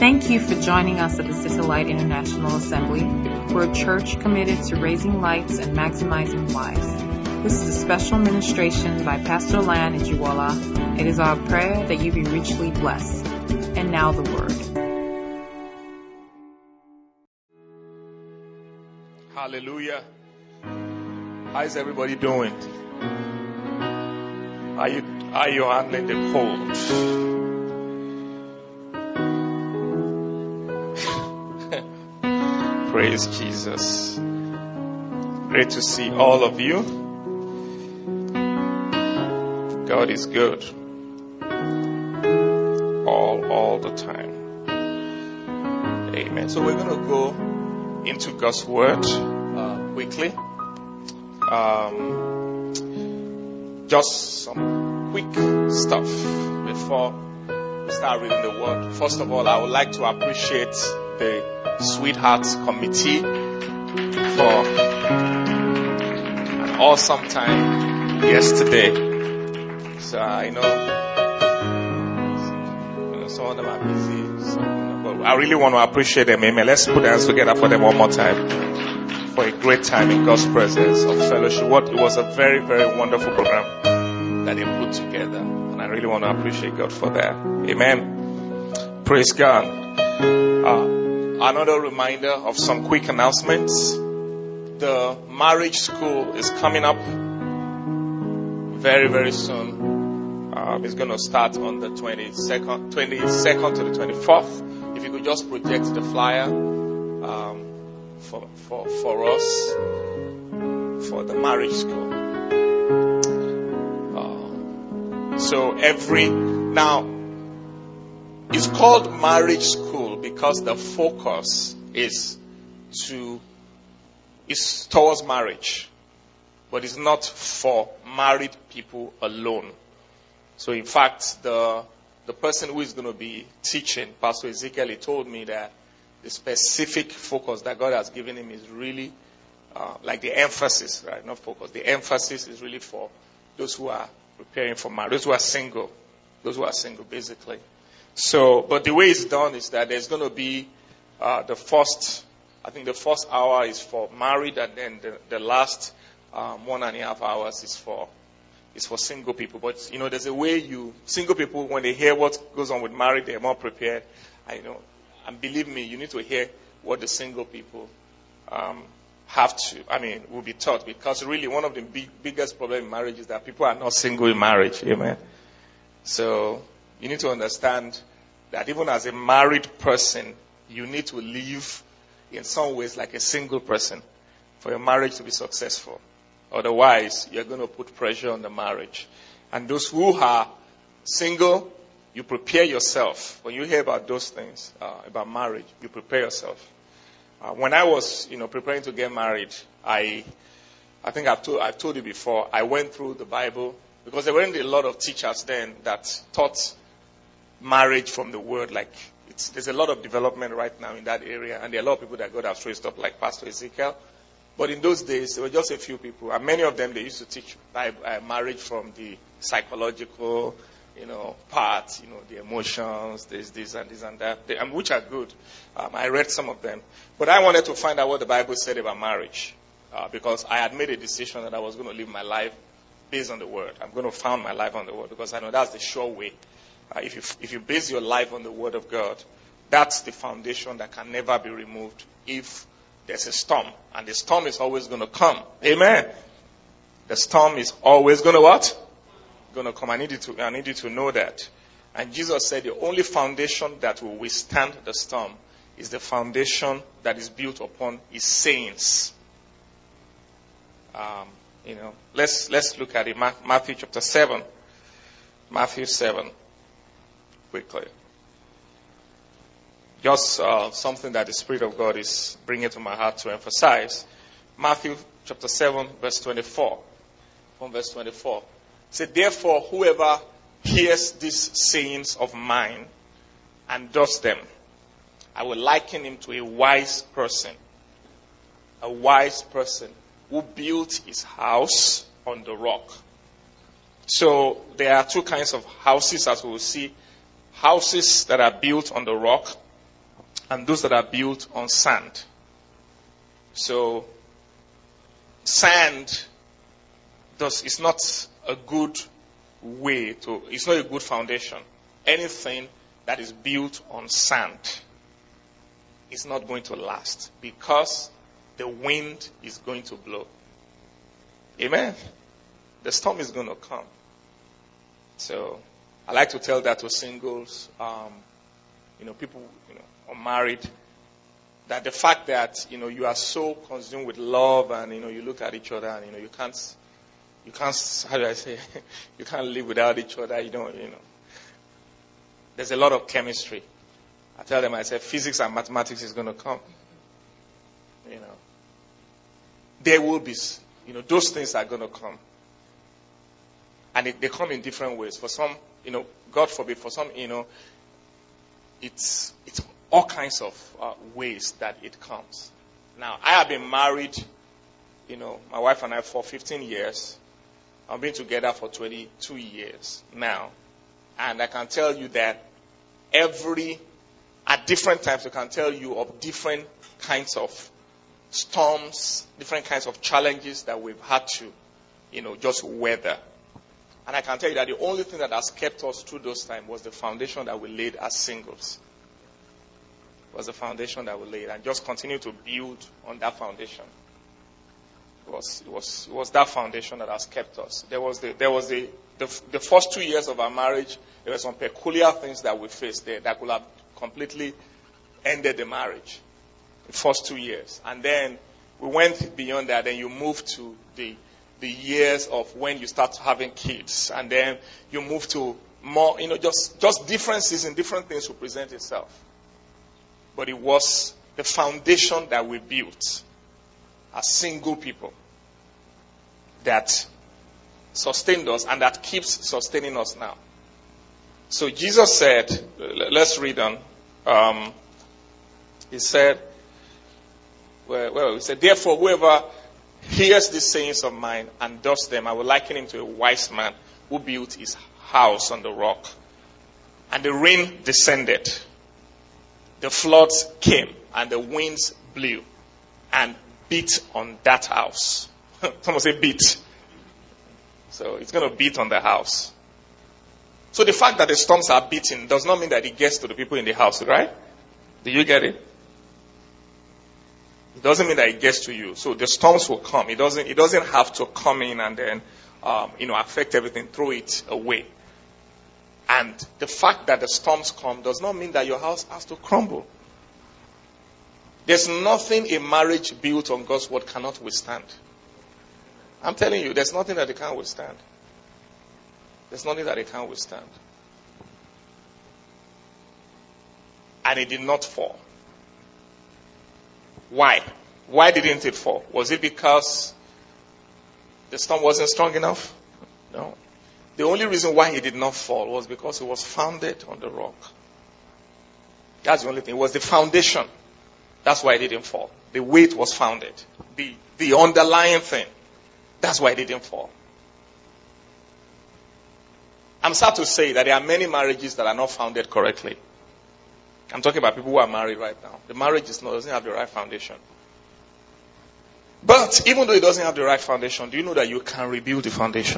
Thank you for joining us at the City Light International Assembly. We're a church committed to raising lights and maximizing lives. This is a special ministration by Pastor Lan Ejiwola. It is our prayer that you be richly blessed. And now the word. Hallelujah. How is everybody doing? Are you handling the cold? Praise Jesus. Great to see all of you. God is good. All the time. Amen. So we're going to go into God's word quickly. Just some quick stuff before we start reading the word. First of all, I would like to appreciate the Sweethearts Committee for an awesome time yesterday. So I know some of them are busy, but I really want to appreciate them. Amen. Let's put our hands together for them one more time for a great time in God's presence of fellowship. It was a very, very wonderful program that they put together, and I really want to appreciate God for that. Amen. Praise God. Another reminder of some quick announcements. The marriage school is coming up very, very soon. It's going to start on the 22nd to the 24th. If you could just project the flyer for us for the marriage school. Now it's called marriage school because the focus is towards marriage, but it's not for married people alone. So in fact, the person who is going to be teaching, Pastor Ezekiel, he told me that the specific focus that God has given him is really like the emphasis, right? Not focus. The emphasis is really for those who are preparing for marriage, those who are single, basically. So, but the way it's done is that there's going to be the first hour is for married, and then the last 1.5 hours is for single people. But there's a way single people, when they hear what goes on with married, they're more prepared. And believe me, you need to hear what the single people will be taught, because really one of the biggest problems in marriage is that people are not single in marriage. Amen. So you need to understand that even as a married person, you need to live in some ways like a single person for your marriage to be successful. Otherwise, you're going to put pressure on the marriage. And those who are single, you prepare yourself. When you hear about those things, about marriage, you prepare yourself. When I was, preparing to get married, I think I've told you before, I went through the Bible, because there weren't a lot of teachers then that taught marriage from the word. There's a lot of development right now in that area, and there are a lot of people that God has raised up, like Pastor Ezekiel. But in those days, there were just a few people, and many of them, they used to teach marriage from the psychological, part, the emotions, this and that, which are good. I read some of them. But I wanted to find out what the Bible said about marriage, because I had made a decision that I was going to live my life based on the Word. I'm going to found my life on the Word, because I know that's the sure way. If you base your life on the Word of God, that's the foundation that can never be removed if there's a storm. And the storm is always going to come. Amen. The storm is always going to what? Going to come. I need you to know that. And Jesus said the only foundation that will withstand the storm is the foundation that is built upon His sayings. Let's look at it. Matthew chapter 7. Matthew 7. Quickly. Just something that the Spirit of God is bringing to my heart to emphasize. Matthew chapter 7, verse 24. From verse 24. It said, therefore, whoever hears these sayings of mine and does them, I will liken him to a wise person. A wise person who built his house on the rock. So there are two kinds of houses, as we will see. Houses that are built on the rock and those that are built on sand. So, sand is not a good it's not a good foundation. Anything that is built on sand is not going to last because the wind is going to blow. Amen? The storm is going to come. So, I like to tell that to singles, people, unmarried, that the fact that, you are so consumed with love and, you look at each other and, you can't, how do I say, you can't live without each other, There's a lot of chemistry. I tell them, I say, physics and mathematics is going to come. There will be, those things are going to come. And they come in different ways. For some, God forbid, for some, it's all kinds of ways that it comes. Now, I have been married, my wife and I for 15 years. I've been together for 22 years now. And I can tell you that at different times, I can tell you of different kinds of storms, different kinds of challenges that we've had to, just weather. And I can tell you that the only thing that has kept us through those times was the foundation that we laid as singles. It was the foundation that we laid, and just continue to build on that foundation. It was that foundation that has kept us. There was the first 2 years of our marriage. There were some peculiar things that we faced there that could have completely ended the marriage. The first 2 years, and then we went beyond that. Then you move to the years of when you start having kids, and then you move to more, just differences in different things will present itself. But it was the foundation that we built as single people that sustained us and that keeps sustaining us now. So Jesus said, let's read on. He said, he said, therefore, whoever hears these sayings of mine and does them, I will liken him to a wise man who built his house on the rock. And the rain descended, the floods came, and the winds blew and beat on that house. Someone say beat. So it's going to beat on the house. So the fact that the storms are beating does not mean that it gets to the people in the house, right? Do you get it? It doesn't mean that it gets to you. So the storms will come. It doesn't have to come in and then, affect everything, throw it away. And the fact that the storms come does not mean that your house has to crumble. There's nothing a marriage built on God's word cannot withstand. I'm telling you, there's nothing that it can't withstand. There's nothing that it can't withstand. And it did not fall. Why? Why didn't it fall? Was it because the storm wasn't strong enough? No. The only reason why it did not fall was because it was founded on the rock. That's the only thing. It was the foundation. That's why it didn't fall. The way it was founded. The underlying thing. That's why it didn't fall. I'm sad to say that there are many marriages that are not founded correctly. I'm talking about people who are married right now. The marriage doesn't have the right foundation. But even though it doesn't have the right foundation, do you know that you can rebuild the foundation?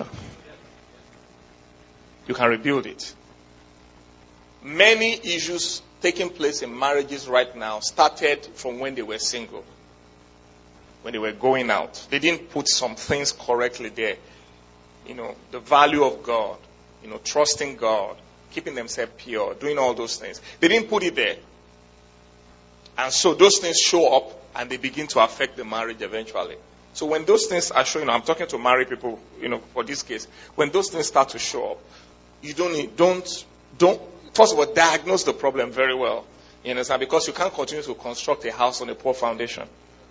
You can rebuild it. Many issues taking place in marriages right now started from when they were single. When they were going out. They didn't put some things correctly there. The value of God. Trusting God. Keeping themselves pure. Doing all those things. They didn't put it there. And so those things show up and they begin to affect the marriage eventually. So when those things are showing, I'm talking to married people, for this case. When those things start to show up, you don't first of all, diagnose the problem very well. You understand? Because you can't continue to construct a house on a poor foundation.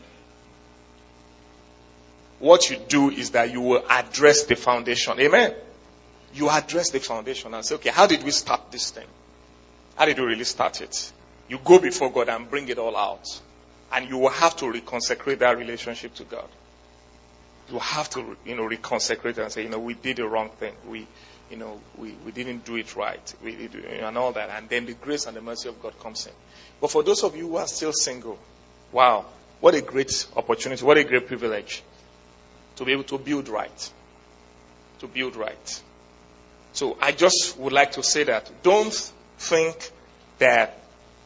What you do is that you will address the foundation. Amen? You address the foundation and say, okay, how did we start this thing? How did we really start it? You go before God and bring it all out. And you will have to reconsecrate that relationship to God. You have to, reconsecrate and say, we did the wrong thing. we didn't do it right, and all that. And then the grace and the mercy of God comes in. But for those of you who are still single, wow, what a great opportunity, what a great privilege to be able to build right. To build right. So I just would like to say that don't think that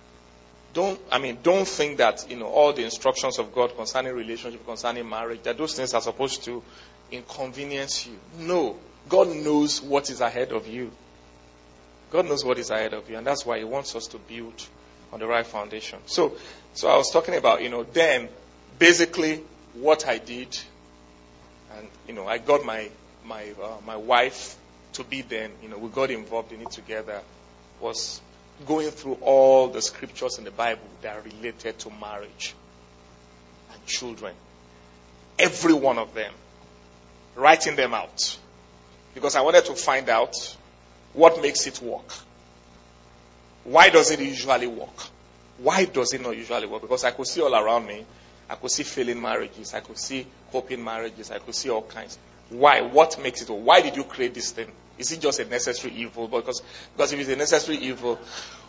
all the instructions of God concerning relationship, concerning marriage, that those things are supposed to inconvenience you. No. God knows what is ahead of you. God knows what is ahead of you, and that's why He wants us to build on the right foundation. So I was talking about, then basically what I did, and I got my wife to be then, we got involved in it together, was going through all the scriptures in the Bible that are related to marriage and children. Every one of them. Writing them out. Because I wanted to find out what makes it work. Why does it usually work? Why does it not usually work? Because I could see all around me. I could see failing marriages. I could see coping marriages. I could see all kinds. Why? What makes it work? Why did you create this thing? Is it just a necessary evil? Because if it's a necessary evil,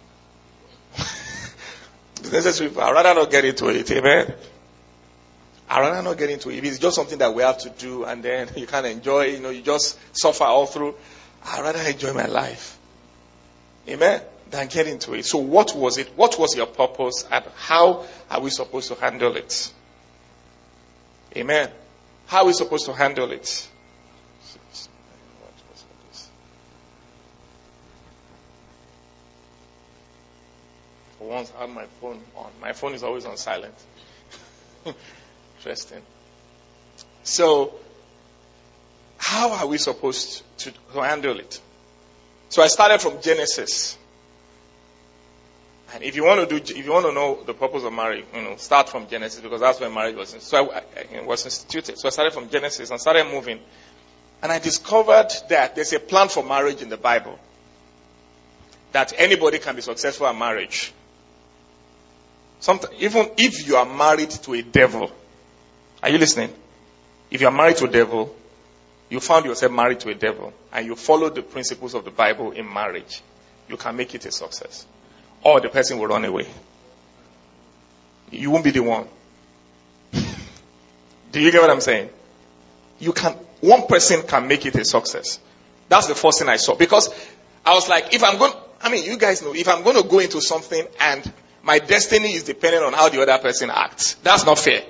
I'd rather not get into it. Amen? I'd rather not get into it. If it's just something that we have to do and then you can't enjoy, you just suffer all through, I'd rather enjoy my life. Amen? Than get into it. So what was it? What was your purpose and how are we supposed to handle it? Amen? How are we supposed to handle it? For once, I have my phone on. My phone is always on silent. Interesting. So, how are we supposed to handle it? So I started from Genesis. And if you want to know the purpose of marriage, start from Genesis because that's when marriage was instituted. So I started from Genesis and started moving. And I discovered that there's a plan for marriage in the Bible. That anybody can be successful at marriage. Even if you are married to a devil. Are you listening? If you are married to a devil, you found yourself married to a devil, and you follow the principles of the Bible in marriage, you can make it a success. Or the person will run away. You won't be the one. Do you get what I'm saying? One person can make it a success. That's the first thing I saw. Because I was like, you guys know, if I'm going to go into something and my destiny is dependent on how the other person acts, that's not fair.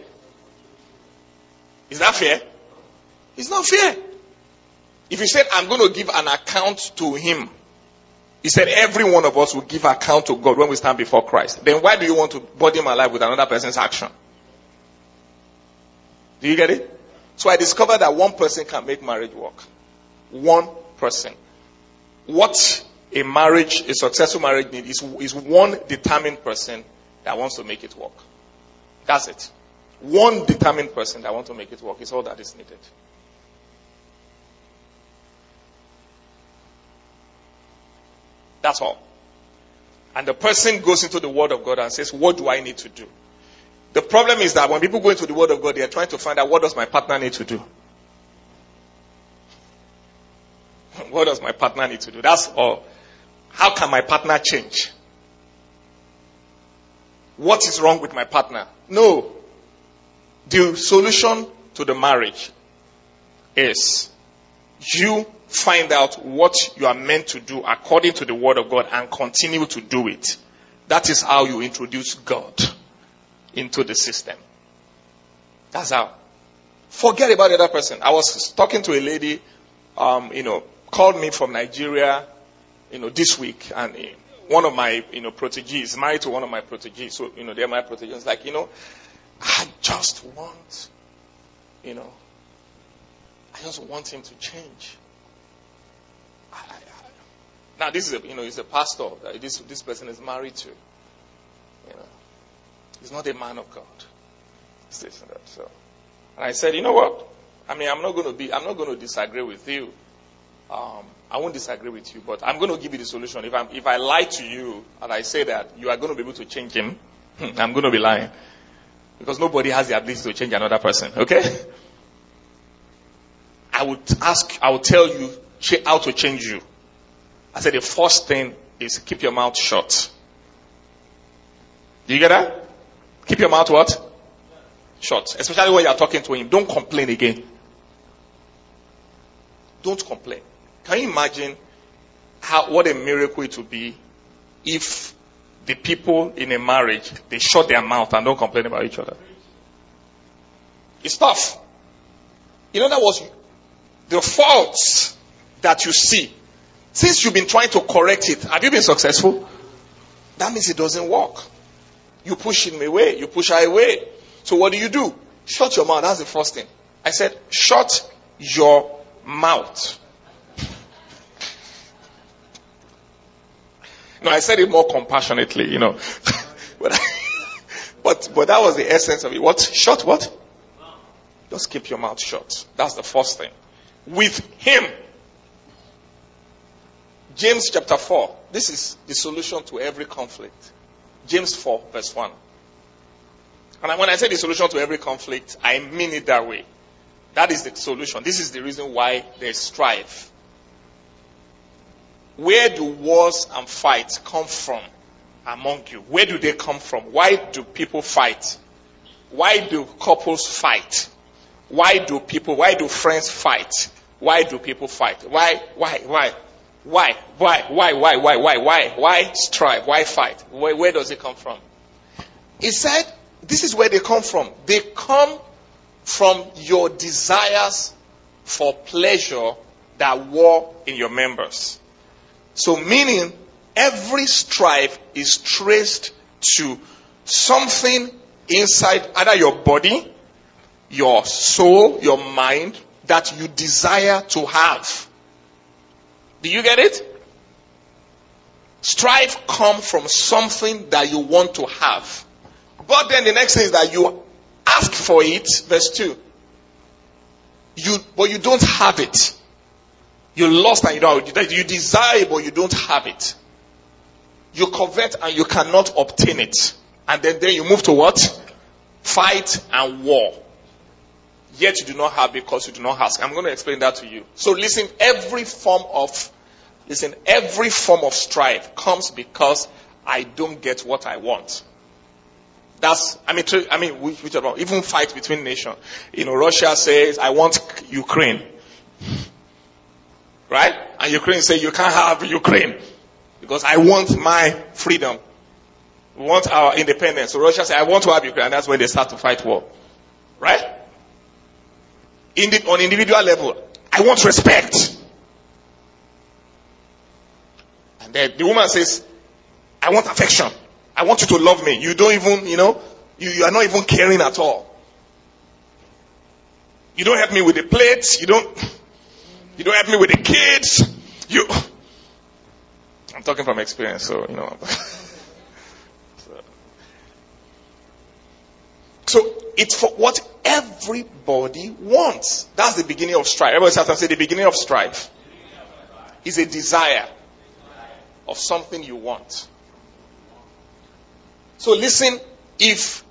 Is that fair? It's not fair. If you said, I'm going to give an account to him, he said every one of us will give account to God when we stand before Christ. Then why do you want to burden my life with another person's action? Do you get it? So I discovered that one person can make marriage work. One person. What a successful marriage needs is one determined person that wants to make it work. That's it. One determined person that wants to make it work is all that is needed. That's all. And the person goes into the Word of God and says, what do I need to do? The problem is that when people go into the Word of God, they are trying to find out what does my partner need to do. What does my partner need to do? That's all. How can my partner change? What is wrong with my partner? No. The solution to the marriage is you find out what you are meant to do according to the Word of God and continue to do it. That is how you introduce God into the system. That's how. Forget about the other person. I was talking to a lady, called me from Nigeria, this week, and one of my, proteges, married to one of my proteges, so, they're my proteges, like, I just want, I just want him to change. Now, this is he's a pastor that this person is married to. He's not a man of God. This and that. So, and I said, you know what? I'm not going to disagree with you. I won't disagree with you, but I'm going to give you the solution. If I lie to you and I say that you are going to be able to change him, I'm going to be lying. Because nobody has the ability to change another person. Okay? I would tell you how to change you. I said the first thing is keep your mouth shut. Do you get that? Keep your mouth what? Shut. Especially when you are talking to him. Don't complain again. Don't complain. Can you imagine what a miracle it would be if the people in a marriage, they shut their mouth and don't complain about each other? It's tough. You know, that was the faults that you see. Since you've been trying to correct it, have you been successful? That means it doesn't work. You push him away. You push her away. So what do? Shut your mouth. That's the first thing. I said, shut your mouth. No, I said it more compassionately, but that was the essence of it. What? Shut what? Just keep your mouth shut. That's the first thing. With him. James chapter 4. This is the solution to every conflict. James 4 verse 1. And when I say the solution to every conflict, I mean it that way. That is the solution. This is the reason why there's strife. Where do wars and fights come from among you? Where do they come from? Why do people fight? Why do couples fight? Why do friends fight? Why do people fight? Why strive? Why fight? Where does it come from? He said, this is where they come from. They come from your desires for pleasure that war in your members. So meaning, every strife is traced to something inside either your body, your soul, your mind, that you desire to have. Do you get it? Strife comes from something that you want to have. But then the next thing is that you ask for it, verse 2. But you don't have it. You lost and you don't have it. You desire but you don't have it. You covet and you cannot obtain it. And then you move to what? Fight and war. Yet you do not have because you do not ask. I'm going to explain that to you. So listen, every form of strife comes because I don't get what I want. Even fight between nations. Russia says, I want Ukraine. Right? And Ukraine says, you can't have Ukraine. Because I want my freedom. We want our independence. So Russia says, I want to have Ukraine. And that's when they start to fight war. Right? On individual level, I want respect. And then the woman says, I want affection. I want you to love me. You don't even, you are not even caring at all. You don't help me with the plates. You don't help me with the kids. I'm talking from experience, so. So it's for what everybody wants. That's the beginning of strife. Everybody say the beginning of strife is a desire of something you want. So listen, if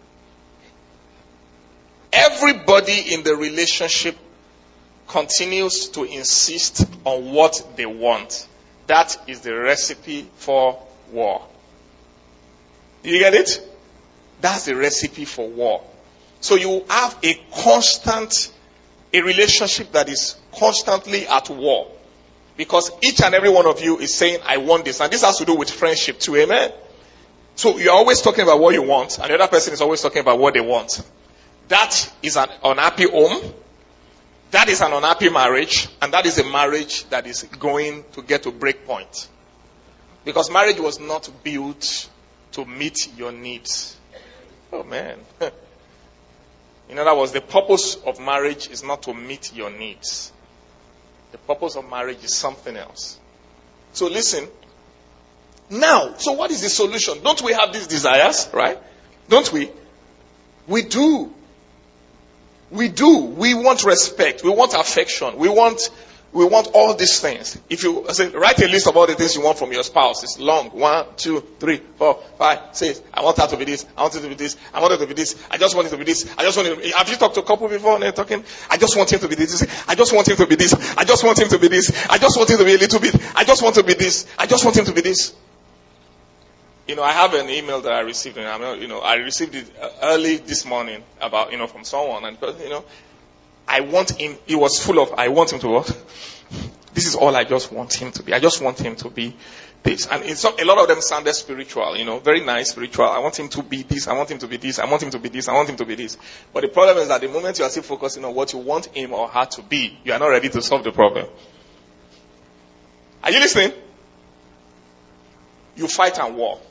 everybody in the relationship continues to insist on what they want, that is the recipe for war. Do you get it? That's the recipe for war. So you have a relationship that is constantly at war. Because each and every one of you is saying, I want this. And this has to do with friendship too, amen? So you're always talking about what you want, and the other person is always talking about what they want. That is an unhappy home. That is an unhappy marriage. And that is a marriage that is going to get to break point. Because marriage was not built to meet your needs. Oh man. In other words, the purpose of marriage is not to meet your needs. The purpose of marriage is something else. So listen. Now, so what is the solution? Don't we have these desires, right? Don't we? We do. We do. We want respect. We want affection. We want we want all these things. If you say, write a list of all the things you want from your spouse, it's long. 1, 2, 3, 4, 5, 6. I want her to be this. I want it to be this. I want it to be this. I just want it to be this. I just want it. Have you talked to a couple before and they're talking? I just want him to be this. I just want him to be this. I just want him to be this. I just want him to be a little bit. I just want to be this. I just want him to be this. I have an email that I received, and I received it early this morning about, from someone, and I want him. It was full of, I want him to what? This is all I just want him to be. I just want him to be this. And a lot of them sounded spiritual, very nice spiritual. I want him to be this. I want him to be this. I want him to be this. I want him to be this. But the problem is that the moment you are still focusing on what you want him or her to be, you are not ready to solve the problem. Are you listening? You fight and war.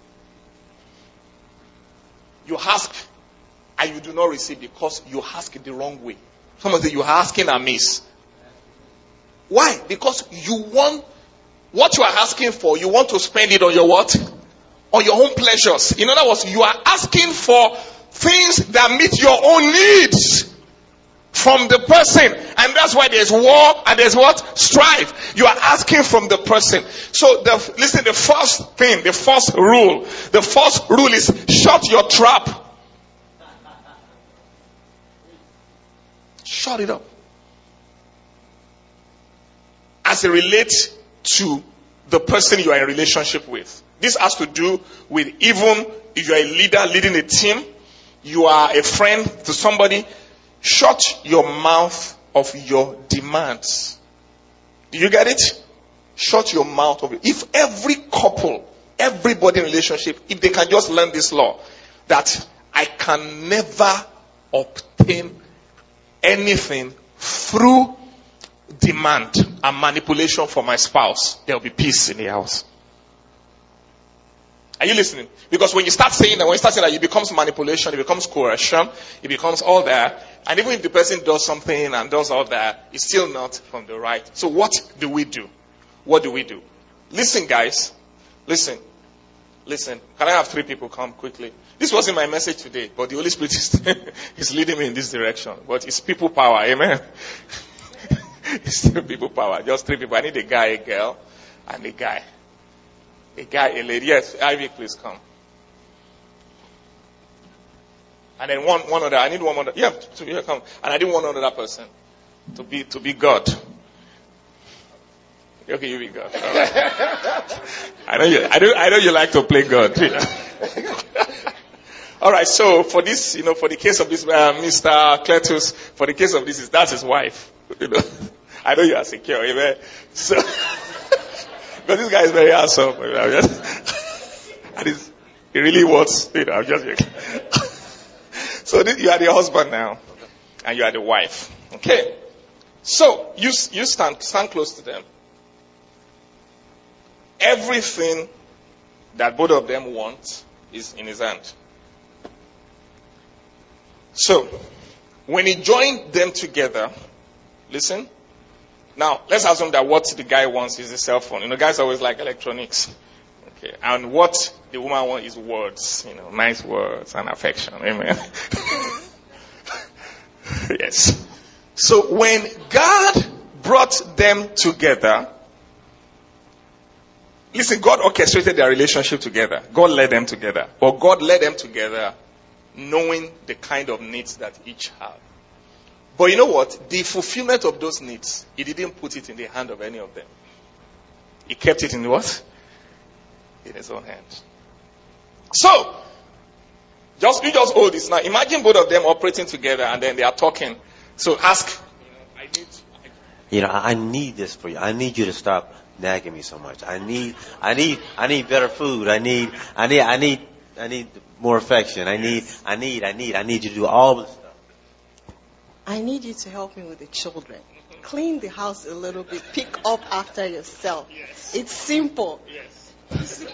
You ask and you do not receive because you ask it the wrong way. Some of you are asking amiss. Why? Because you want what you are asking for, you want to spend it on your what? On your own pleasures. In other words, you are asking for things that meet your own needs from the person. And that's why there's war and there's what? Strife. You are asking from the person. So listen, the first rule is shut your trap. Shut it up. As it relates to the person you are in relationship with. This has to do with even if you are a leader leading a team, you are a friend to somebody, shut your mouth of your demands. Do you get it? Shut your mouth of it. If every couple, everybody in relationship, if they can just learn this law, that I can never obtain anything through demand and manipulation for my spouse, there will be peace in the house. Are you listening? Because when you start saying that, it becomes manipulation, it becomes coercion, it becomes all that. And even if the person does something and does all that, it's still not from the right. So what do we do? What do we do? Listen, guys. Listen. Can I have 3 people come quickly? This wasn't my message today, but the Holy Spirit is leading me in this direction. But it's people power. Amen. It's still people power. Just 3 people. I need a guy, a girl, and a guy. A guy, a lady. Yes, Ivy, please come. And then one other. I need one other. Yeah, come. And I need one other person to be God. Okay, you be God. I know you like to play God. All right. So for this, for the case of this, Mr. Cletus, for the case of this, that's his wife. I know you are secure, amen. So, but this guy is very handsome. And he really wants, I'm just joking. So you are the husband now, and you are the wife. Okay. So you stand close to them. Everything that both of them want is in his hand. So when he joined them together, listen. Now, let's assume that what the guy wants is a cell phone. Guys always like electronics. Okay. And what the woman wants is words. Nice words and affection. Amen. Yes. So when God brought them together, listen, God orchestrated their relationship together. God led them together. But God led them together knowing the kind of needs that each have. But you know what? The fulfillment of those needs, he didn't put it in the hand of any of them. He kept it in what? In his own hand. So, you just hold this now. Imagine both of them operating together and then they are talking. So ask, I need this for you. I need you to stop nagging me so much. I need better food. I need more affection. I need you to do all this stuff. I need you to help me with the children. Clean the house a little bit. Pick up after yourself. Yes. It's simple. Yes.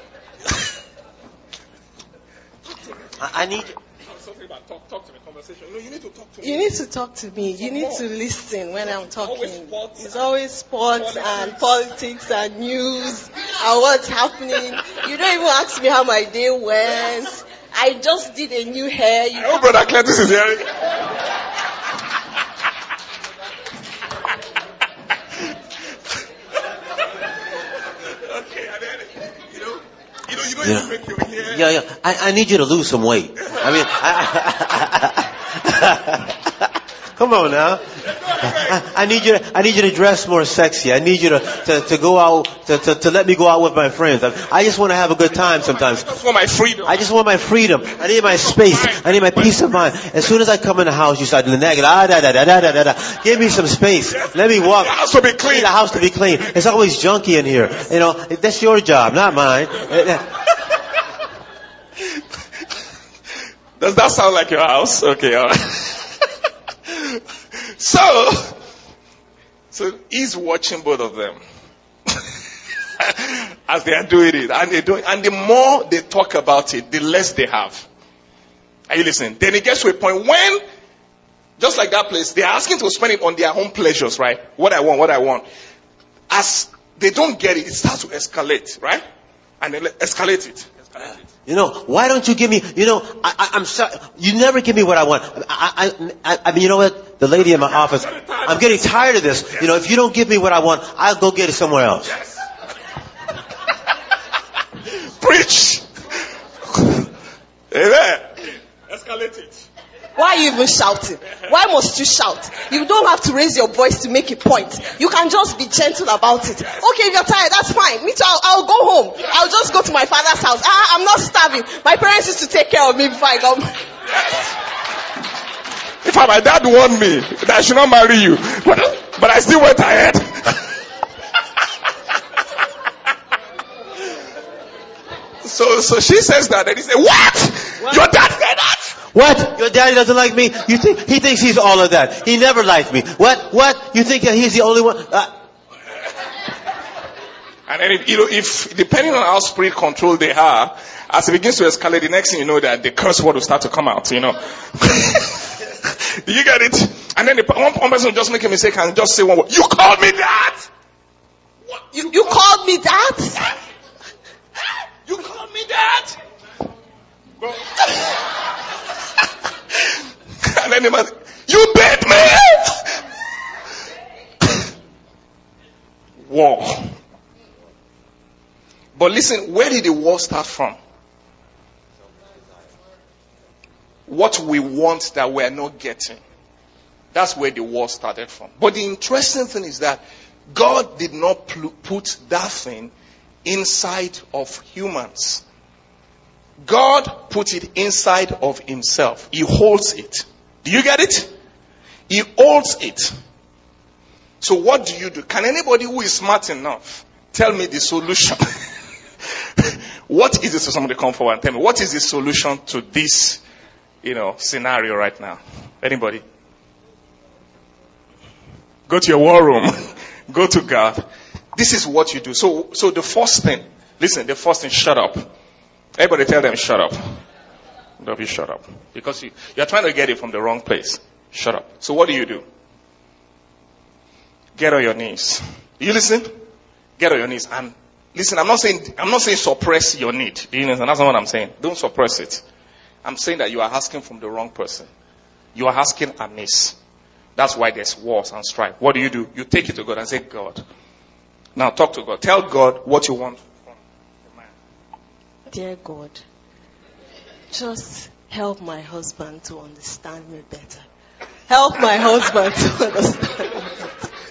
I need you. Something about talk to me, conversation. You need to talk to me. You need to talk to me. You need to listen when I'm talking. It's always sports politics. and politics and news and what's happening. You don't even ask me how my day went. I just did a new hair. I hope Brother Cletus is hearing. don't even make your hair. Yeah. I need you to lose some weight. I mean, come on now. I need you to dress more sexy. I need you to go out, to let me go out with my friends. I just want to have a good time sometimes. I just want my freedom. I just want my freedom. I need my space. I need my peace of mind. As soon as I come in the house, you start nagging. Give me some space. Let me walk. The house to be clean. I need the house to be clean. It's always junky in here. You know, that's your job, not mine. Does that sound like your house? Okay, all right. So he's watching both of them as they are doing it, and the more they talk about it, the less they have. Are you listening? Then it gets to a point when, just like that place, they are asking to spend it on their own pleasures, right? What I want. As they don't get it, it starts to escalate, right? And they escalate it. You know, why don't you give me, I'm sorry, you never give me what I want. I mean, you know what? The lady in my office, I'm getting tired of this. You know, if you don't give me what I want, I'll go get it somewhere else. Yes. Preach. Amen. Escalate it. Why are you even shouting? Why must you shout? You don't have to raise your voice to make a point. You can just be gentle about it. Okay, if you're tired, that's fine. Me too, I'll go home. I'll just go to my father's house. I'm not starving. My parents used to take care of me before I got. In fact, my dad warned me that I should not marry you. But I still went ahead. So she says that, and he said, what? Your dad said that? What? Your daddy doesn't like me? He thinks he's all of that. He never liked me. What? You think that he's the only one? And then if depending on how spirit controlled they are, as it begins to escalate, the next thing you know that the curse word will start to come out, Do you get it? And then one person will just make a mistake and just say one word. You called me that? What? You called me that? You called me that? And then the man, you beat me! War. But listen, where did the war start from? What we want that we are not getting. That's where the war started from. But the interesting thing is that God did not put that thing inside of humans. God put it inside of himself. He holds it. Do you get it? He holds it. So what do you do? Can anybody who is smart enough tell me the solution? What is this? Somebody come forward and tell me. What is the solution to this, scenario right now? Anybody? Go to your war room. Go to God. This is what you do. So the first thing, shut up. Everybody tell them, shut up. Don't be shut up. Because you're trying to get it from the wrong place. Shut up. So what do? Get on your knees. You listen? Get on your knees. And listen, I'm not saying suppress your need. Do you understand? That's not what I'm saying. Don't suppress it. I'm saying that you are asking from the wrong person. You are asking amiss. That's why there's wars and strife. What do? You take it to God and say, God. Now talk to God. Tell God what you want. Dear God, just help my husband to understand me better. Help my husband to understand me better.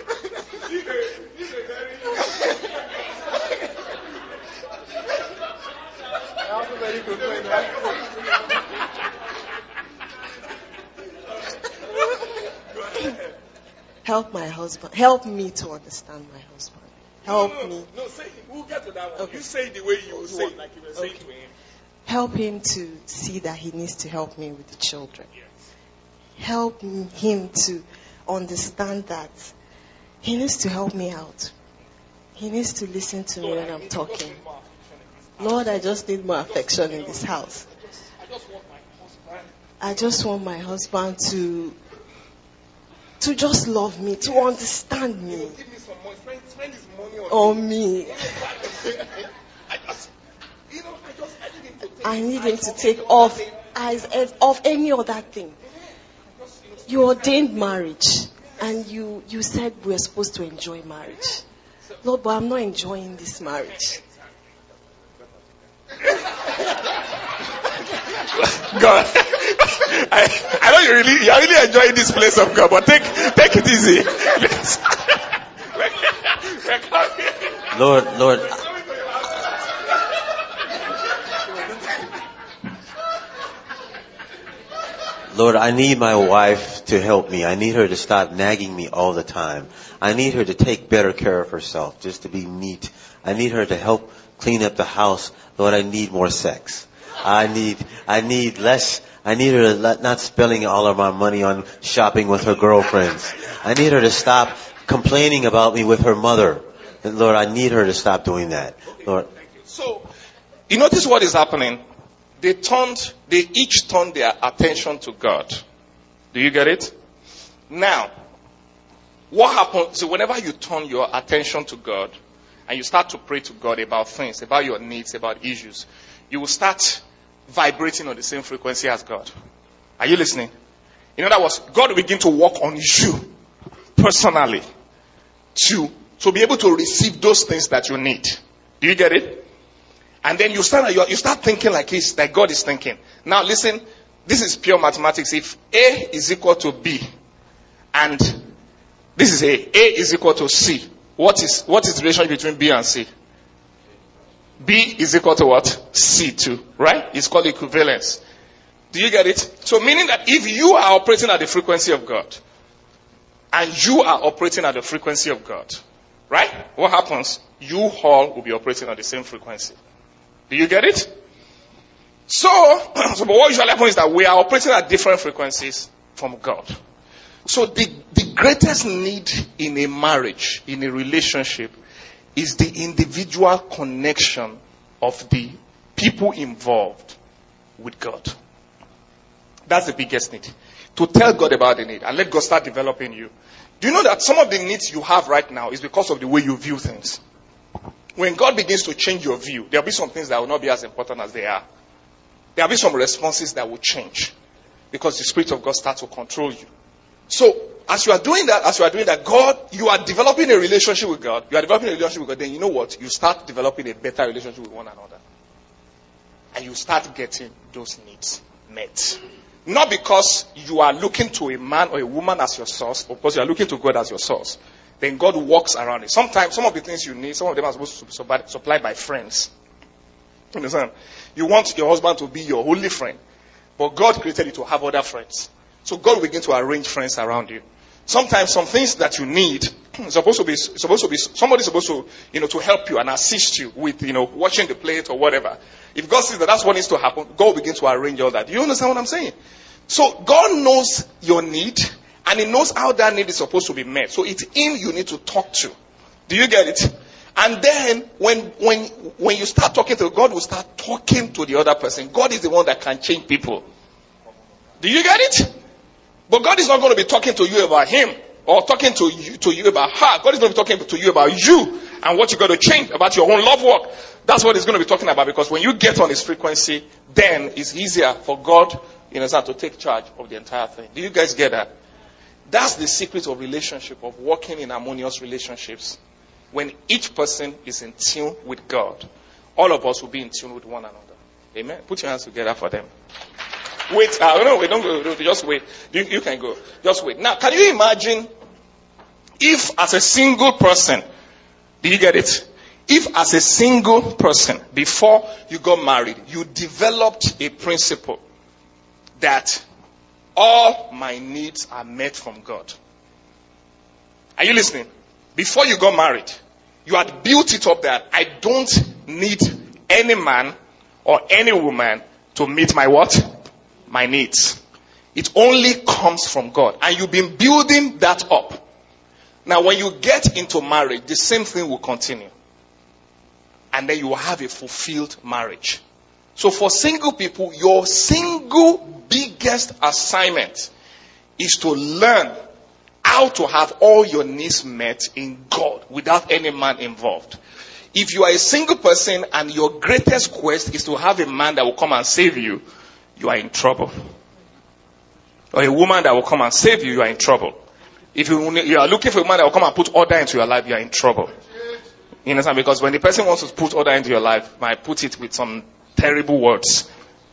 Help my husband. Help me to understand my husband. Help me. No, say, we'll get to that one. Okay. You say it the way you say it, like you were saying to him. Help him to see that he needs to help me with the children. Yes. Help him to understand that he needs to help me out. He needs to listen to me when I'm talking. Lord, I just need more affection in this house. I just want my husband to just love me, to understand me. Give me some money. Spend his money on me. I need him to take off eyes of any other thing. You ordained marriage, and you said we're supposed to enjoy marriage. Lord, but I'm not enjoying this marriage. God. I know you're really enjoying this place of God, but take it easy. Lord, Lord, I need my wife to help me. I need her to stop nagging me all the time. I need her to take better care of herself, just to be neat. I need her to help clean up the house. Lord, I need more sex. I need less. I need her to not spending all of my money on shopping with her girlfriends. I need her to stop complaining about me with her mother. And Lord, I need her to stop doing that. Lord. So, you notice what is happening? They each turned their attention to God. Do you get it? Now, what happens? So whenever you turn your attention to God and you start to pray to God about things, about your needs, about issues, you will start vibrating on the same frequency as God. Are you listening? In other words, God will begin to work on you personally to be able to receive those things that you need. Do you get it? And then you start thinking like God is thinking. Now listen, this is pure mathematics. If A is equal to B, and this is A is equal to C, what is the relationship between B and C? B is equal to what? C too, right? It's called equivalence. Do you get it? So meaning that if you are operating at the frequency of God, and you are operating at the frequency of God, right? What happens? You all will be operating at the same frequency. Do you get it? So but what usually happens is that we are operating at different frequencies from God. So the greatest need in a marriage, in a relationship, is the individual connection of the people involved with God. That's the biggest need. To tell God about the need and let God start developing you. Do you know that some of the needs you have right now is because of the way you view things? When God begins to change your view, there'll be some things that will not be as important as they are. There'll be some responses that will change because the Spirit of God starts to control you. So, as you are doing that, God, you are developing a relationship with God. Then you know what? You start developing a better relationship with one another. And you start getting those needs met. Not because you are looking to a man or a woman as your source, or because you are looking to God as your source. Then God walks around it. Sometimes, some of the things you need, some of them are supposed to be supplied by friends. You understand? You want your husband to be your only friend. But God created you to have other friends. So God will begin to arrange friends around you. Sometimes some things that you need supposed to be somebody's supposed to, to help you and assist you with, watching the plate or whatever. If God sees that that's what needs to happen, God will begin to arrange all that. Do you understand what I'm saying? So God knows your need and He knows how that need is supposed to be met. So it's Him you need to talk to. Do you get it? And then when you start talking to God, will start talking to the other person. God is the one that can change people. Do you get it? But God is not going to be talking to you about him or talking to you about her. God is going to be talking to you about you and what you got to change about your own love walk. That's what He's going to be talking about, because when you get on His frequency, then it's easier for God, to take charge of the entire thing. Do you guys get that? That's the secret of relationship, of working in harmonious relationships. When each person is in tune with God, all of us will be in tune with one another. Amen. Put your hands together for them. Wait, don't go. Just wait. You can go. Just wait. Now, can you imagine if as a single person, do you get it? If as a single person, before you got married, you developed a principle that all my needs are met from God. Are you listening? Before you got married, you had built it up that I don't need any man or any woman to meet my what? My needs. It only comes from God. And you've been building that up. Now when you get into marriage, the same thing will continue. And then you will have a fulfilled marriage. So for single people, your single biggest assignment is to learn how to have all your needs met in God without any man involved. If you are a single person and your greatest quest is to have a man that will come and save you, you are in trouble. Or a woman that will come and save you, you are in trouble. If you are looking for a man that will come and put order into your life, you are in trouble. You understand? Because when the person wants to put order into your life, might put it with some terrible words.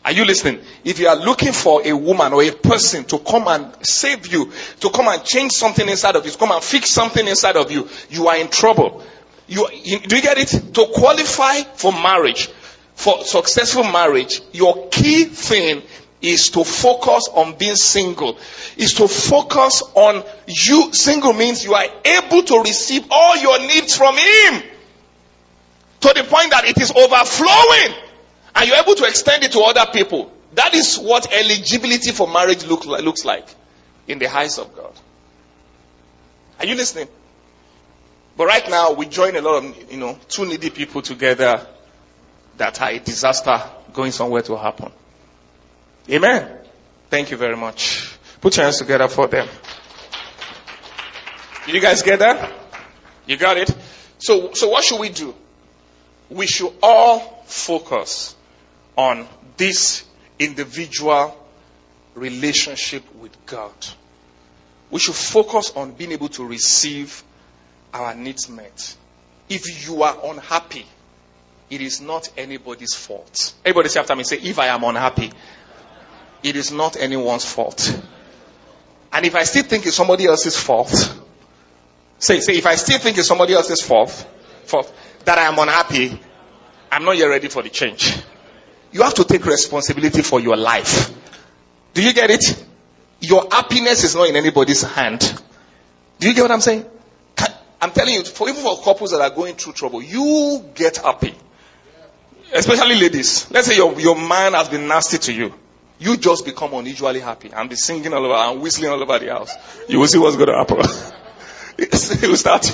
Are you listening? If you are looking for a woman or a person to come and save you, to come and change something inside of you, to come and fix something inside of you, you are in trouble. Do you get it? To qualify for marriage, for successful marriage, your key thing is to focus on being single. Is to focus on you. Single means you are able to receive all your needs from Him. To the point that it is overflowing. And you're able to extend it to other people. That is what eligibility for marriage looks like in the eyes of God. Are you listening? But right now, we join a lot of, two needy people together that are a disaster going somewhere to happen. Amen. Thank you very much. Put your hands together for them. Did you guys get that? You got it? So what should we do? We should all focus on this individual relationship with God. We should focus on being able to receive our needs met. If you are unhappy, it is not anybody's fault. Everybody say after me, say, if I am unhappy, it is not anyone's fault. And if I still think it's somebody else's fault, say, if I still think it's somebody else's fault that I am unhappy, I'm not yet ready for the change. You have to take responsibility for your life. Do you get it? Your happiness is not in anybody's hand. Do you get what I'm saying? I'm telling you, even for couples that are going through trouble, you get happy. Especially ladies. Let's say your man has been nasty to you. You just become unusually happy and be singing all over and whistling all over the house. You will see what's going to happen. You will start.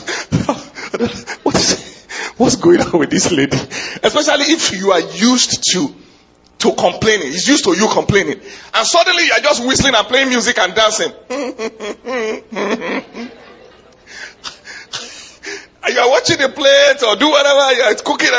What's going on with this lady? Especially if you are used to complaining. He's used to you complaining. And suddenly you are just whistling and playing music and dancing. And you are watching the plate or do whatever, you are cooking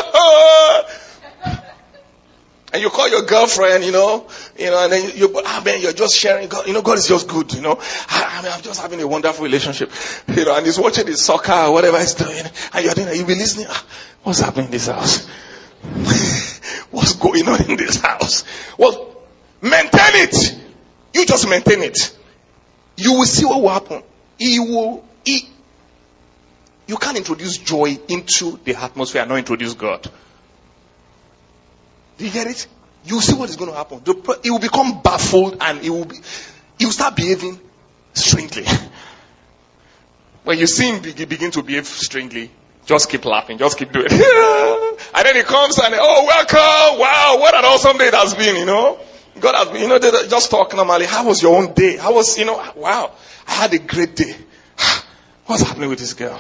and you call your girlfriend, and then you're just sharing. God, God is just good, I'm just having a wonderful relationship, and he's watching his soccer or whatever he's doing, and you'll be listening. What's happening in this house? What's going on in this house? Well, maintain it. You just maintain it. You will see what will happen. You can't introduce joy into the atmosphere and not introduce God. Do you get it? You see what is going to happen. It will become baffled and he will start behaving strangely. When you see him begin to behave strangely, just keep laughing. Just keep doing it. And then he comes and, welcome. Wow, what an awesome day it has been, God has been, they just talk normally. How was your own day? How was, wow, I had a great day. What's happening with this girl?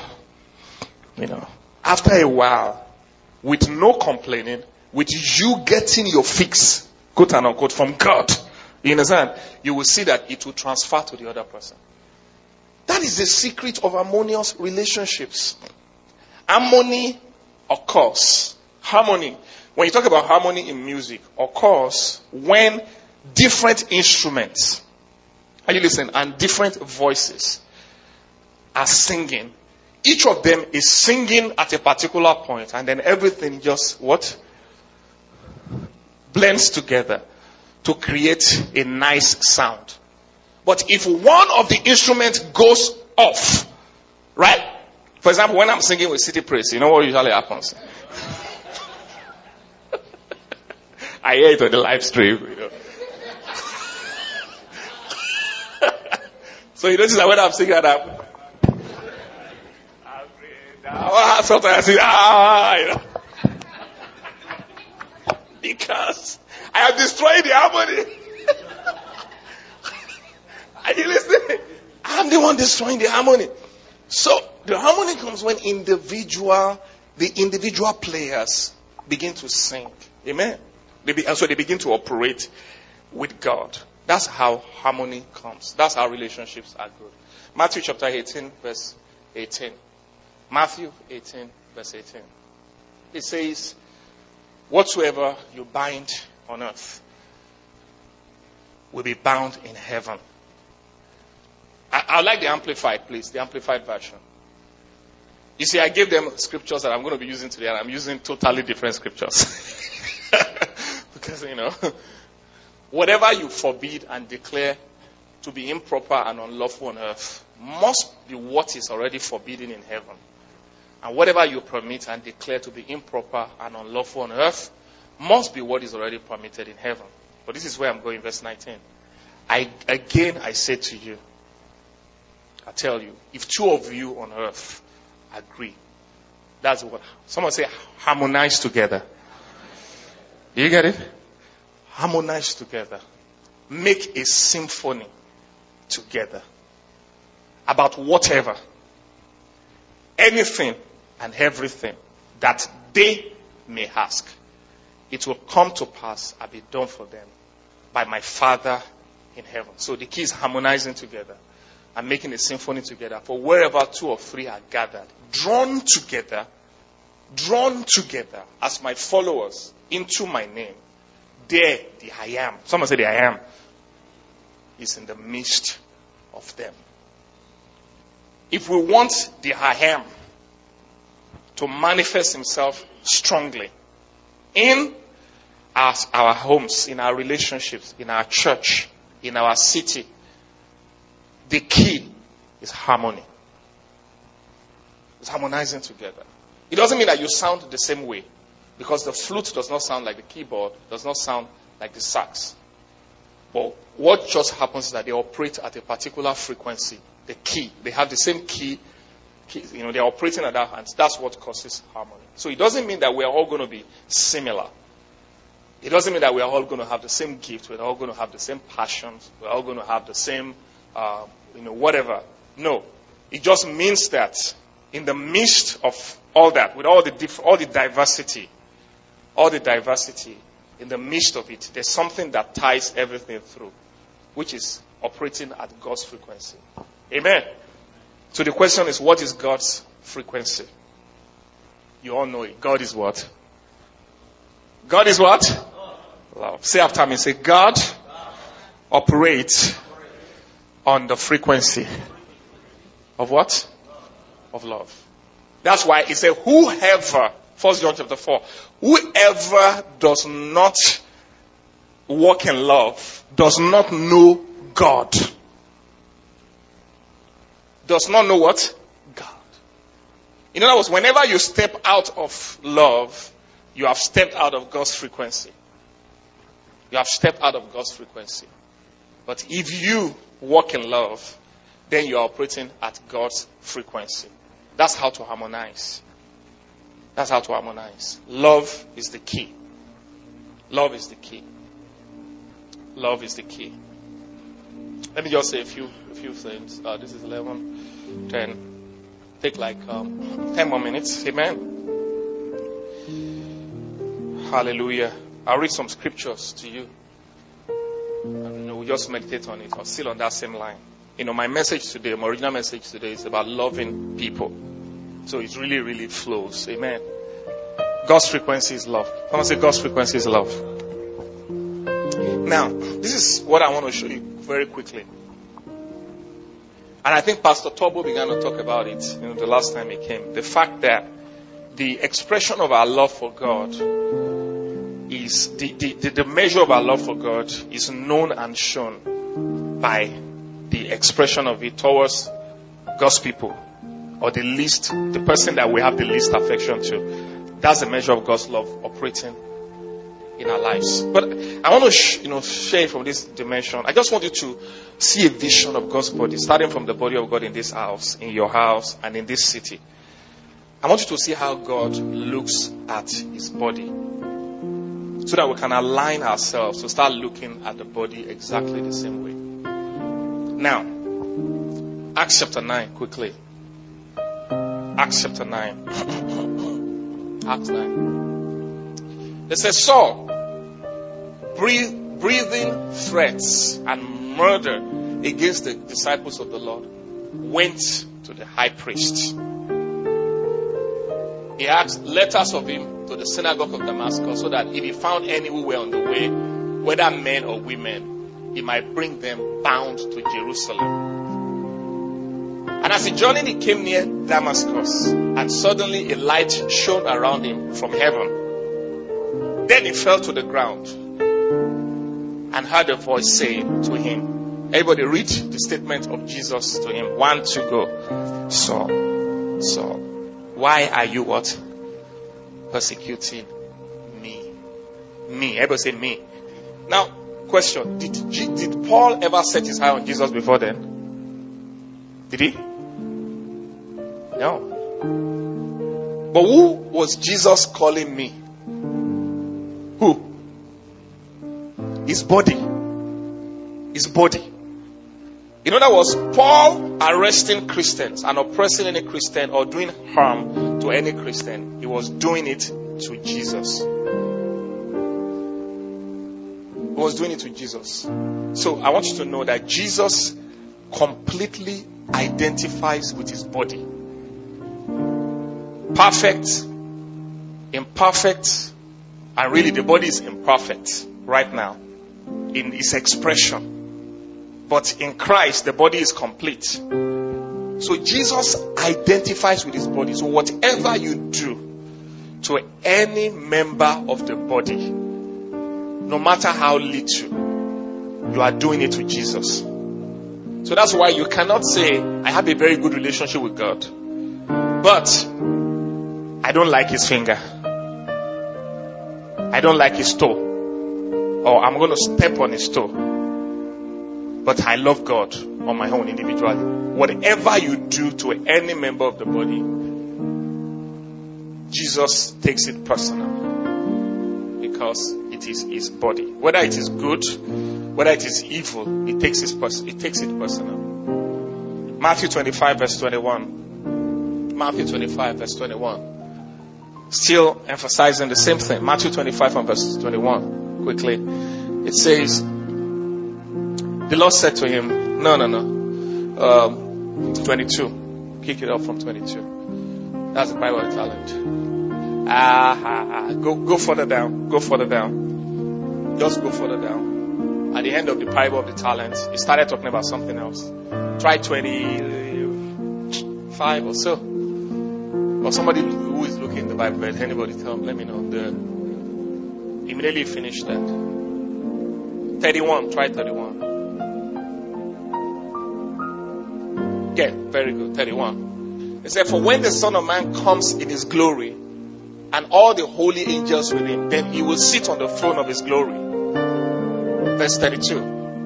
After a while, with no complaining, with you getting your fix, quote and unquote, from God, you understand? You will see that it will transfer to the other person. That is the secret of harmonious relationships. Harmony occurs. Harmony. When you talk about harmony in music, occurs when different instruments, are you listening? And different voices are singing. Each of them is singing at a particular point, and then everything just blends together to create a nice sound. But if one of the instruments goes off, right? For example, when I'm singing with City Praise, you know what usually happens? I hear it on the live stream, So you notice that when I'm singing that, sometimes I say, because I have destroyed the harmony. Are you listening? I'm the one destroying the harmony. So the harmony comes when the individual players begin to sing. Amen. So they begin to operate with God. That's how harmony comes. That's how relationships are good. Matthew chapter 18, verse 18. Matthew 18, verse 18. It says, whatsoever you bind on earth will be bound in heaven. I like the Amplified, please. The Amplified version. You see, I gave them scriptures that I'm going to be using today, and I'm using totally different scriptures. Because, whatever you forbid and declare to be improper and unlawful on earth must be what is already forbidden in heaven. And whatever you permit and declare to be improper and unlawful on earth must be what is already permitted in heaven. But this is where I'm going, verse 19. I say to you, I tell you, if two of you on earth agree, that's what, someone say, harmonize together. Do you get it? Harmonize together. Make a symphony together about whatever, anything and everything that they may ask. It will come to pass and be done for them by my Father in heaven. So the key is harmonizing together and making a symphony together. For wherever two or three are gathered, drawn together as my followers into my name, there the I am. Someone say the I am is in the midst of them. If we want the I am to manifest himself strongly in our homes, in our relationships, in our church, in our city, the key is harmony. It's harmonizing together. It doesn't mean that you sound the same way, because the flute does not sound like the keyboard, does not sound like the sax. But what just happens is that they operate at a particular frequency. The key, they have the same key, they're operating at that, and that's what causes harmony. So it doesn't mean that we're all going to be similar. It doesn't mean that we're all going to have the same gift, we're all going to have the same passions, we're all going to have the same, whatever. No. It just means that in the midst of all that, with all the diversity, in the midst of it, there's something that ties everything through, which is operating at God's frequency. Amen. So the question is, what is God's frequency? You all know it. God is what? God is what? Love. Say after me. Say, God operates on the frequency of what? Of love. That's why it says, whoever, 1 John chapter 4, whoever does not walk in love does not know God. Does not know what? God. In other words, whenever you step out of love, you have stepped out of God's frequency. You have stepped out of God's frequency. But if you walk in love, then you are operating at God's frequency. That's how to harmonize. That's how to harmonize. Love is the key. Love is the key. Love is the key. Let me just say a few things. This is 11, 10. Take like 10 more minutes. Amen. Hallelujah. I'll read some scriptures to you. And we'll just meditate on it. I'm still on that same line. My message today, my original message today is about loving people. So it really, really flows. Amen. God's frequency is love. Someone say God's frequency is love. Now, this is what I want to show you very quickly. And I think Pastor Tobo began to talk about it, the last time he came. The fact that the expression of our love for God is, the measure of our love for God is known and shown by the expression of it towards God's people, or the person that we have the least affection to. That's the measure of God's love operating in our lives. But I want to share from this dimension. I just want you to see a vision of God's body, starting from the body of God in this house, in your house, and in this city. I want you to see how God looks at his body, so that we can align ourselves to start looking at the body exactly the same way. Now, Acts chapter 9, quickly. Acts chapter 9. Acts 9. It says, Saul, breathing threats and murder against the disciples of the Lord, went to the high priest. He asked letters of him to the synagogue of Damascus, so that if he found any who were on the way, whether men or women, he might bring them bound to Jerusalem. And as he journeyed, he came near Damascus, and suddenly a light shone around him from heaven. Then he fell to the ground and heard a voice saying to him. Everybody read the statement of Jesus to him. 1, 2, go. Saul, why are you what? Persecuting me. Me. Everybody say me. Now, question. Did Paul ever set his eye on Jesus before then? Did he? No. But who was Jesus calling me? Who? His body. His body. In other words, Paul arresting Christians and oppressing any Christian or doing harm to any Christian, he was doing it to Jesus. He was doing it to Jesus. So I want you to know that Jesus completely identifies with his body. Perfect, imperfect, and really the body is imperfect right now in its expression. But in Christ, the body is complete. So Jesus identifies with his body. So whatever you do to any member of the body, no matter how little, you are doing it to Jesus. So that's why you cannot say, I have a very good relationship with God, but I don't like his finger. I don't like his toe. Or I'm going to step on his toe. But I love God on my own individually. Whatever you do to any member of the body, Jesus takes it personal. Because it is his body. Whether it is good, whether it is evil, it takes it personal. Matthew 25 verse 21. Matthew 25 verse 21. Still emphasizing the same thing. Matthew 25 from verse 21. Quickly. It says, the Lord said to him, no. 22. Kick it up from 22. That's the Bible talent. Go further down. Go further down. Just go further down. At the end of the parable of the talents, he started talking about something else. Try 25 or so. Or somebody who is looking in the Bible, anybody let me know. Immediately finish that. 31. Try 31. Yeah, very good. 31. It said, for when the Son of Man comes in his glory, and all the holy angels with him, then he will sit on the throne of his glory. Verse 32.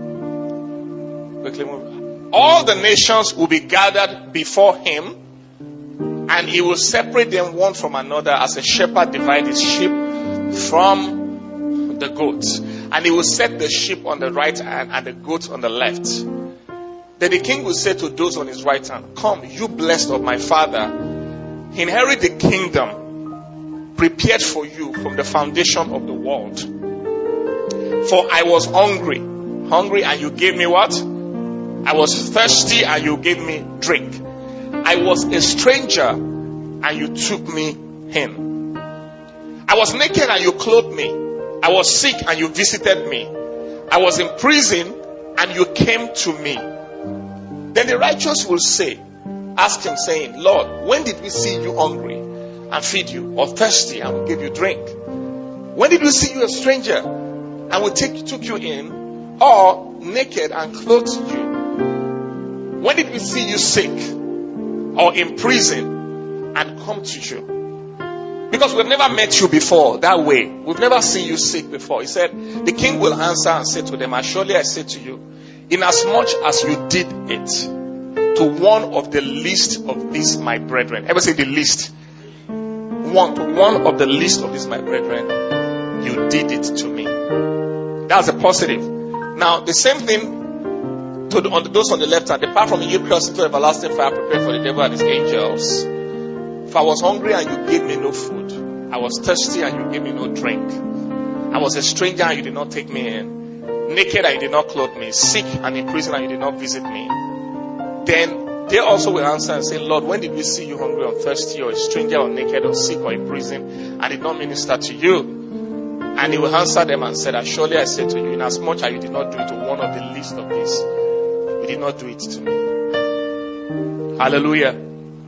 Quickly move. All the nations will be gathered before him, and he will separate them one from another as a shepherd divides his sheep from the goats. And he will set the sheep on the right hand and the goats on the left. Then the king will say to those on his right hand, come, you blessed of my father, inherit the kingdom prepared for you from the foundation of the world. For I was hungry and you gave me what? I was thirsty and you gave me drink. I was a stranger and you took me in. I was naked and you clothed me. I was sick and you visited me. I was in prison and you came to me. Then the righteous will say, ask him saying, Lord, when did we see you hungry and feed you, or thirsty and we gave you drink? When did we see you a stranger and we took you in, or naked and clothed you? When did we see you sick or in prison and come to you? Because we've never met you before that way. We've never seen you sick before. He said, the king will answer and say to them, as surely I say to you, inasmuch as you did it to one of the least of these my brethren. Ever say the least? To one of the least of these my brethren, you did it to me. That's a positive. Now, the same thing to those on the left hand. Depart from me, you cross into everlasting fire prepared for the devil and his angels. If I was hungry and you gave me no food, I was thirsty and you gave me no drink, I was a stranger and you did not take me in, naked and you did not clothe me, sick and in prison and you did not visit me, then they also will answer and say, Lord, when did we see you hungry or thirsty or a stranger or naked or sick or in prison and did not minister to you? And he will answer them and said, surely I say to you, inasmuch as you did not do it to one of the least of these, you did not do it to me. Hallelujah.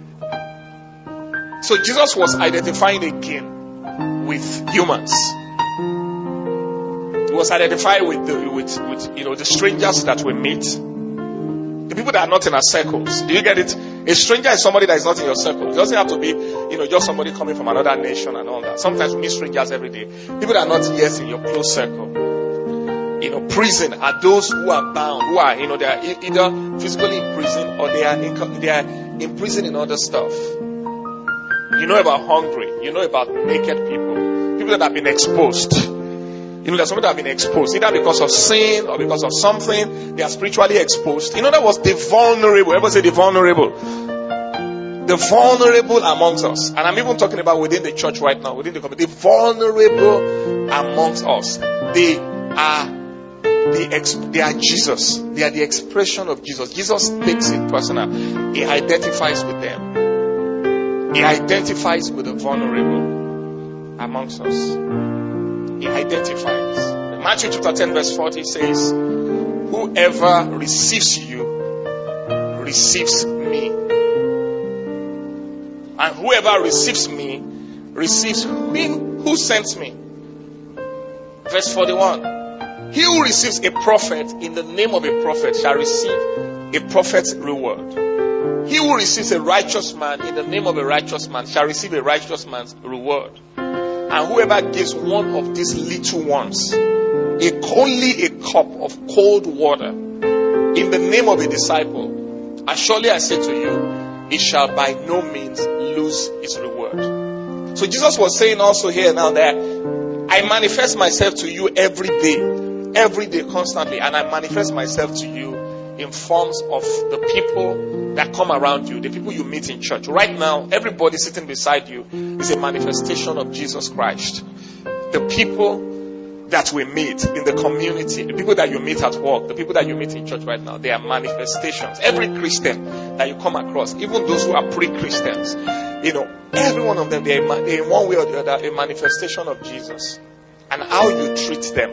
So Jesus was identifying again with humans. We must identify with the strangers that we meet. The people that are not in our circles. Do you get it? A stranger is somebody that is not in your circle. It doesn't have to be, just somebody coming from another nation and all that. Sometimes we meet strangers every day. People that are not yet in your close circle. Prison are those who are bound, who are, they are either physically in prison or they are in prison in other stuff. You know about hungry. You know about naked people. People that have been exposed. There's somebody that have been exposed, either because of sin or because of something. They are spiritually exposed. That was the vulnerable. Everybody say the vulnerable. The vulnerable amongst us. And I'm even talking about within the church right now, within the community. The vulnerable amongst us. They are Jesus. They are the expression of Jesus. Jesus takes it personal. He identifies with them. He identifies with the vulnerable amongst us. He identifies. Matthew chapter 10 verse 40 says, whoever receives you, receives me. And whoever receives me, receives him who sent me. Verse 41. He who receives a prophet in the name of a prophet shall receive a prophet's reward. He who receives a righteous man in the name of a righteous man shall receive a righteous man's reward. And whoever gives one of these little ones only a cup of cold water in the name of a disciple, as surely I say to you, he shall by no means lose his reward. So Jesus was saying also here now that I manifest myself to you every day, constantly, and I manifest myself to you in forms of the people that come around you, the people you meet in church. Right now, everybody sitting beside you is a manifestation of Jesus Christ. The people that we meet in the community, the people that you meet at work, the people that you meet in church right now, they are manifestations. Every Christian that you come across, even those who are pre-Christians, every one of them, they are in one way or the other a manifestation of Jesus. And how you treat them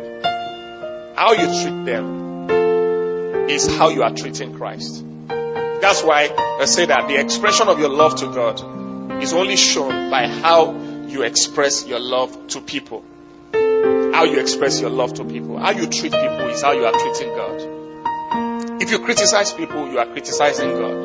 is how you are treating Christ. That's why I say that the expression of your love to God is only shown by how you express your love to people. How you express your love to people. How you treat people is how you are treating God. If you criticize people, you are criticizing God.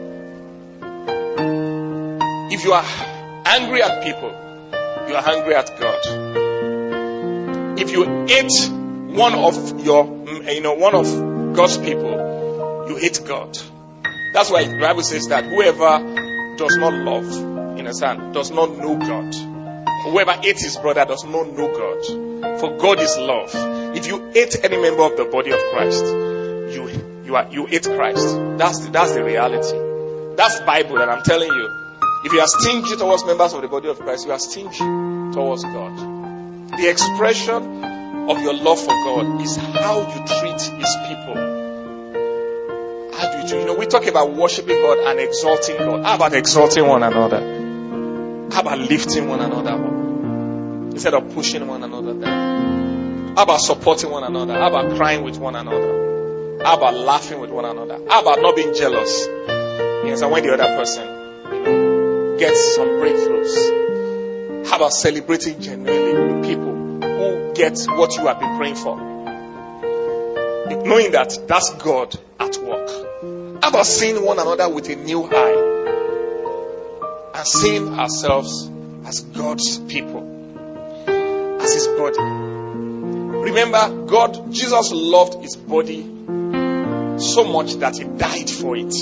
If you are angry at people, you are angry at God. If you hate one of God's people, you hate God. That's why the Bible says that whoever does not love, does not know God. Whoever hates his brother does not know God. For God is love. If you hate any member of the body of Christ, you hate Christ. That's the reality. That's Bible that I'm telling you. If you are stingy towards members of the body of Christ, you are stingy towards God. The expression of your love for God is how you treat his people. How do you treat? We talk about worshiping God and exalting God. How about exalting one another? How about lifting one another up instead of pushing one another down? How about supporting one another? How about crying with one another? How about laughing with one another? How about not being jealous? And when the other person gets some breakthroughs. How about celebrating genuinely with people who get what you have been praying for? Knowing that that's God at work. How about seeing one another with a new eye and seeing ourselves as God's people, as his body? Remember, Jesus loved his body so much that he died for it.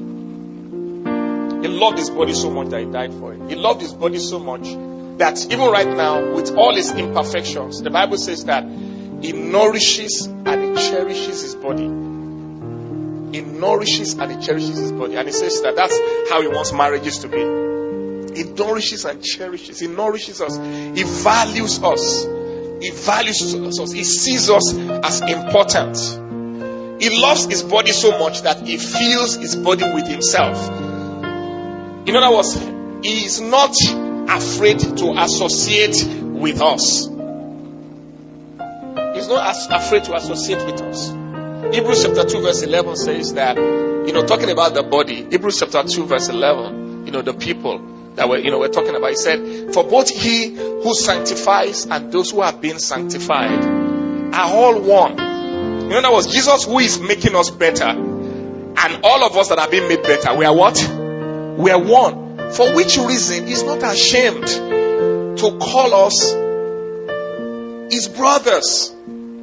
He loved his body so much that he died for it. He loved his body so much that even right now, with all its imperfections, the Bible says that he nourishes and he cherishes his body. He nourishes and he cherishes his body. And he says that that's how he wants marriages to be. He nourishes and cherishes. He nourishes us. He values us. He values us. He sees us as important. He loves his body so much that he fills his body with himself. In other words, he is not afraid to associate with us. He's not afraid to associate with us. Hebrews chapter 2 verse 11 says that, talking about the body, Hebrews chapter 2 verse 11, the people that we're talking about, he said, for both he who sanctifies and those who have been sanctified are all one. In other words, Jesus who is making us better, and all of us that are being made better, we are what? We are one. For which reason he's not ashamed to call us his brothers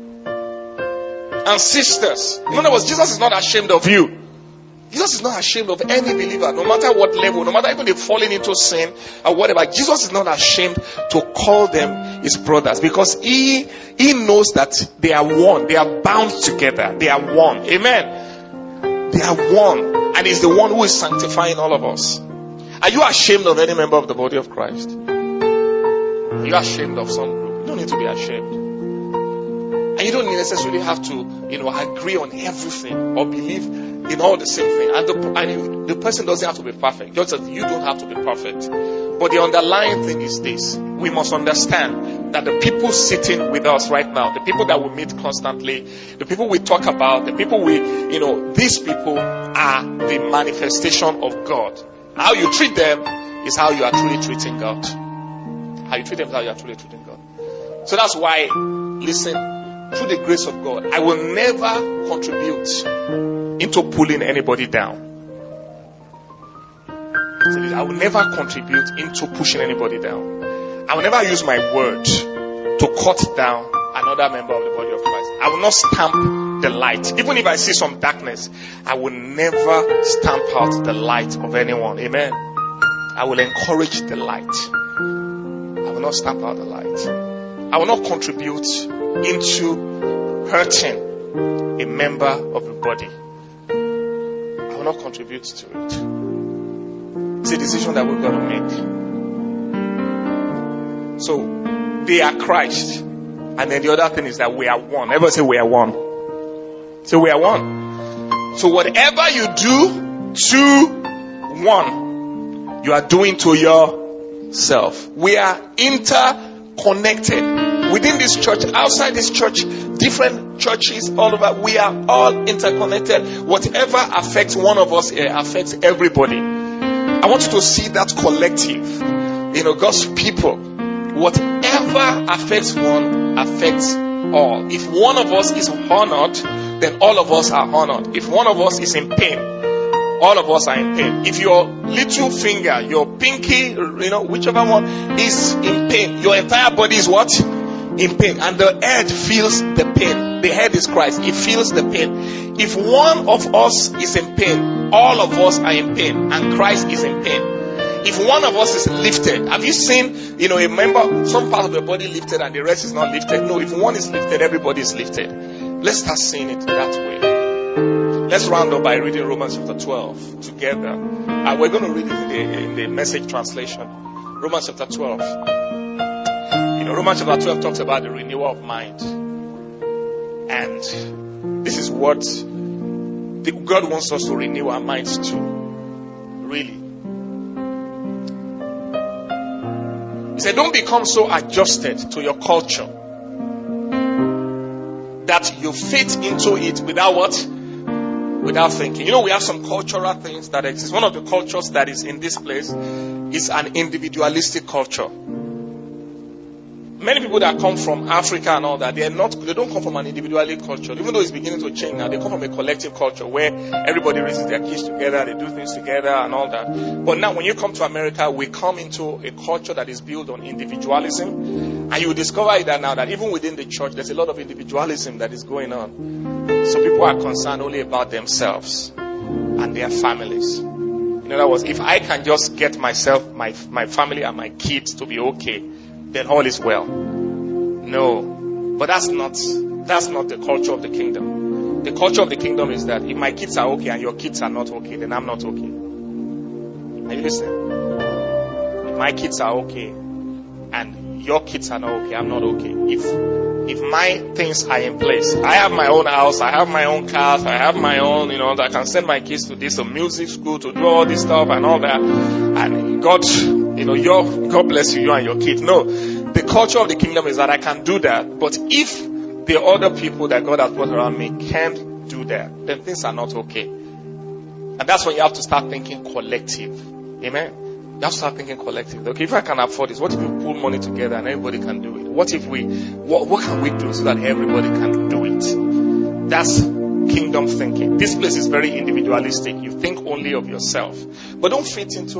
and sisters. In other words, Jesus is not ashamed of you. Jesus is not ashamed of any believer, no matter what level, no matter even they've fallen into sin or whatever. Jesus is not ashamed to call them his brothers, because he knows that they are one. They are bound together. They are one. Amen. They are one. And he's the one who is sanctifying all of us. Are you ashamed of any member of the body of Christ? Are you ashamed of some group? You don't need to be ashamed. And you don't necessarily have to, agree on everything or believe in all the same thing. And the person doesn't have to be perfect. Just as you don't have to be perfect. But the underlying thing is this. We must understand that the people sitting with us right now, the people that we meet constantly, the people we talk about, the people these people are the manifestation of God. How you treat them is how you are truly treating God. How you treat them is how you are truly treating God. So that's why, listen, through the grace of God, I will never contribute into pulling anybody down. I will never contribute into pushing anybody down. I will never use my word to cut down another member of the body of Christ. I will not stamp the light. Even if I see some darkness, I will never stamp out the light of anyone. Amen. I will encourage the light. I will not stamp out the light. I will not contribute into hurting a member of the body. I will not contribute to it. It's a decision that we've got to make. So, they are Christ. And then the other thing is that we are one. Everybody say we are one. So we are one. So whatever you do to one, you are doing to yourself. We are interconnected. Within this church, outside this church, different churches all over, we are all interconnected. Whatever affects one of us affects everybody. I want you to see that collective. God's people. Whatever affects one affects all. If one of us is honored, then all of us are honored. If one of us is in pain, all of us are in pain. If your little finger, your pinky, whichever one is in pain, your entire body is what? In pain. And the head feels the pain. The head is Christ. It feels the pain. If one of us is in pain, all of us are in pain. And Christ is in pain. If one of us is lifted, have you seen, a member, some part of the body lifted and the rest is not lifted? No, if one is lifted, everybody is lifted. Let's start seeing it that way. Let's round up by reading Romans chapter 12 together. We're going to read it in the Message translation. Romans chapter 12. Romans chapter 12 talks about the renewal of mind. And this is what God wants us to renew our minds to. Really. He said, don't become so adjusted to your culture that you fit into it without what? Without thinking. We have some cultural things that exist. One of the cultures that is in this place is an individualistic culture. Many people that come from Africa and all that, they don't come from an individualistic culture. Even though it's beginning to change now, they come from a collective culture where everybody raises their kids together, they do things together and all that. But now when you come to America, we come into a culture that is built on individualism. And you will discover that now that even within the church, there's a lot of individualism that is going on. So people are concerned only about themselves and their families. In other words, if I can just get myself, my family and my kids to be okay, then all is well. No. But that's not the culture of the kingdom. The culture of the kingdom is that if my kids are okay and your kids are not okay, then I'm not okay. Are you listening? If my kids are okay and your kids are not okay, I'm not okay. If my things are in place, I have my own house, I have my own cars, I have my own, that I can send my kids to this music school to do all this stuff and all that. And God, God bless you and your kids. No, the culture of the kingdom is that I can do that. But if the other people that God has brought around me can't do that, then things are not okay. And that's when you have to start thinking collective. Amen. You have to start thinking collective. Okay, if I can afford this, what if you pull money together and everybody can do it? What can we do so that everybody can do it? That's kingdom thinking. This place is very individualistic. You think only of yourself. But don't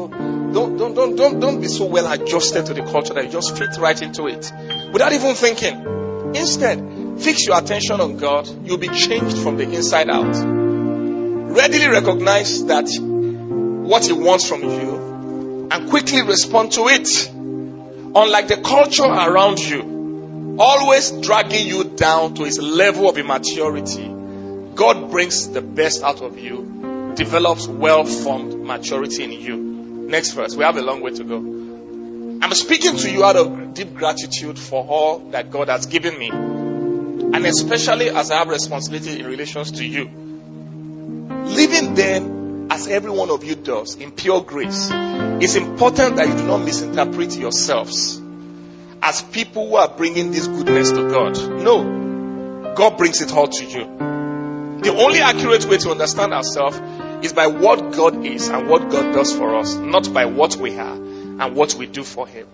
be so well adjusted to the culture that you just fit right into it without even thinking. Instead, fix your attention on God. You'll be changed from the inside out. Readily recognize that what He wants from you and quickly respond to it. Unlike the culture around you, always dragging you down to its level of immaturity, God brings the best out of you, develops well-formed maturity in you. Next verse. We have a long way to go. I'm speaking to you out of deep gratitude for all that God has given me, and especially as I have responsibility in relations to you. Living then, as every one of you does, in pure grace, it's important that you do not misinterpret yourselves as people who are bringing this goodness to God. No, God brings it all to you. The only accurate way to understand ourselves is by what God is and what God does for us, not by what we are and what we do for Him.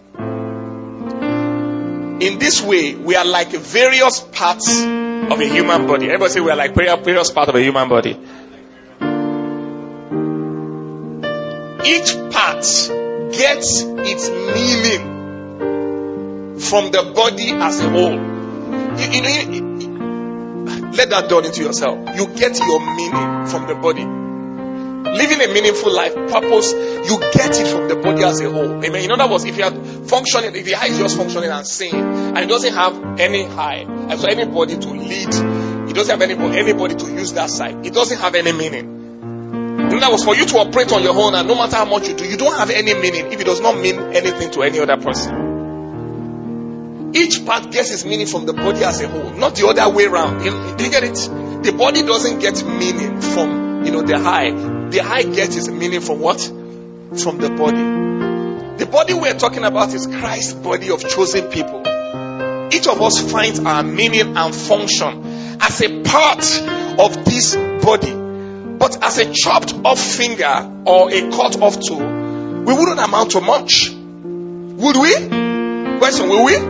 In this way, we are like various parts of a human body. Everybody say we are like various parts of a human body. Each part gets its meaning from the body as a whole. Let that dawn into yourself. You get your meaning from the body. Living a meaningful life, purpose, you get it from the body as a whole. Amen. In other words, if you are functioning, if the eye is just functioning and seeing, and it doesn't have any eye, and so anybody to lead, it doesn't have anybody to use that side, it doesn't have any meaning. In other words, for you to operate on your own, and no matter how much you do, you don't have any meaning if it does not mean anything to any other person. Each part gets its meaning from the body as a whole, not the other way around. Do you get it? The body doesn't get meaning from, the eye. The eye gets its meaning from what? From the body. The body we're talking about is Christ's body of chosen people. Each of us finds our meaning and function as a part of this body. But as a chopped off finger or a cut off tool, we wouldn't amount to much. Would we? Question, will we?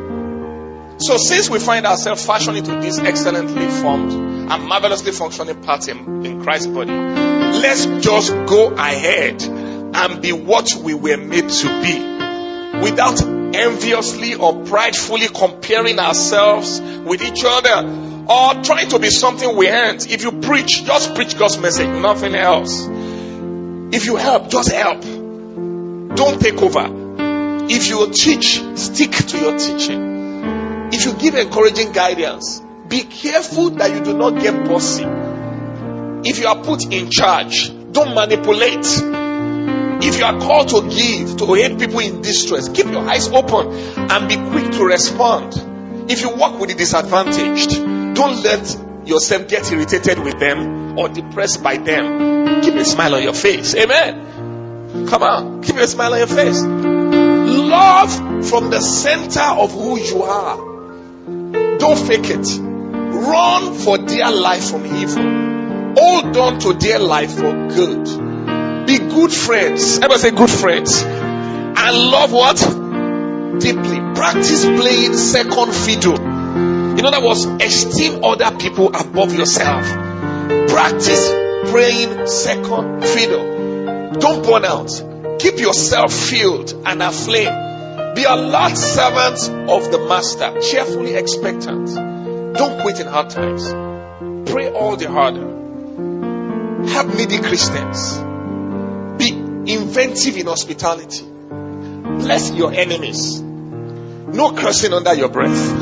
So since we find ourselves fashioned into this excellently formed and marvelously functioning part in Christ's body, let's just go ahead and be what we were made to be, without enviously or pridefully comparing ourselves with each other or trying to be something we aren't. If you preach, just preach God's message, nothing else. If you help, just help. Don't take over. If you teach, stick to your teaching. If you give encouraging guidance, be careful that you do not get bossy. If you are put in charge, don't manipulate. If you are called to give, to aid people in distress, keep your eyes open and be quick to respond. If you work with the disadvantaged, don't let yourself get irritated with them or depressed by them. Keep a smile on your face. Amen. Come on, keep a smile on your face. Love from the center of who you are. Don't fake it. Run for dear life from evil. Hold on to dear life for good. Be good friends. Everybody say good friends. And love what? Deeply. Practice playing second fiddle. In other words, esteem other people above yourself. Practice praying second fiddle. Don't burn out. Keep yourself filled and aflame. Be alert servants of the Master, cheerfully expectant. Don't quit in hard times. Pray all the harder. Help needy Christians. Be inventive in hospitality. Bless your enemies. No cursing under your breath.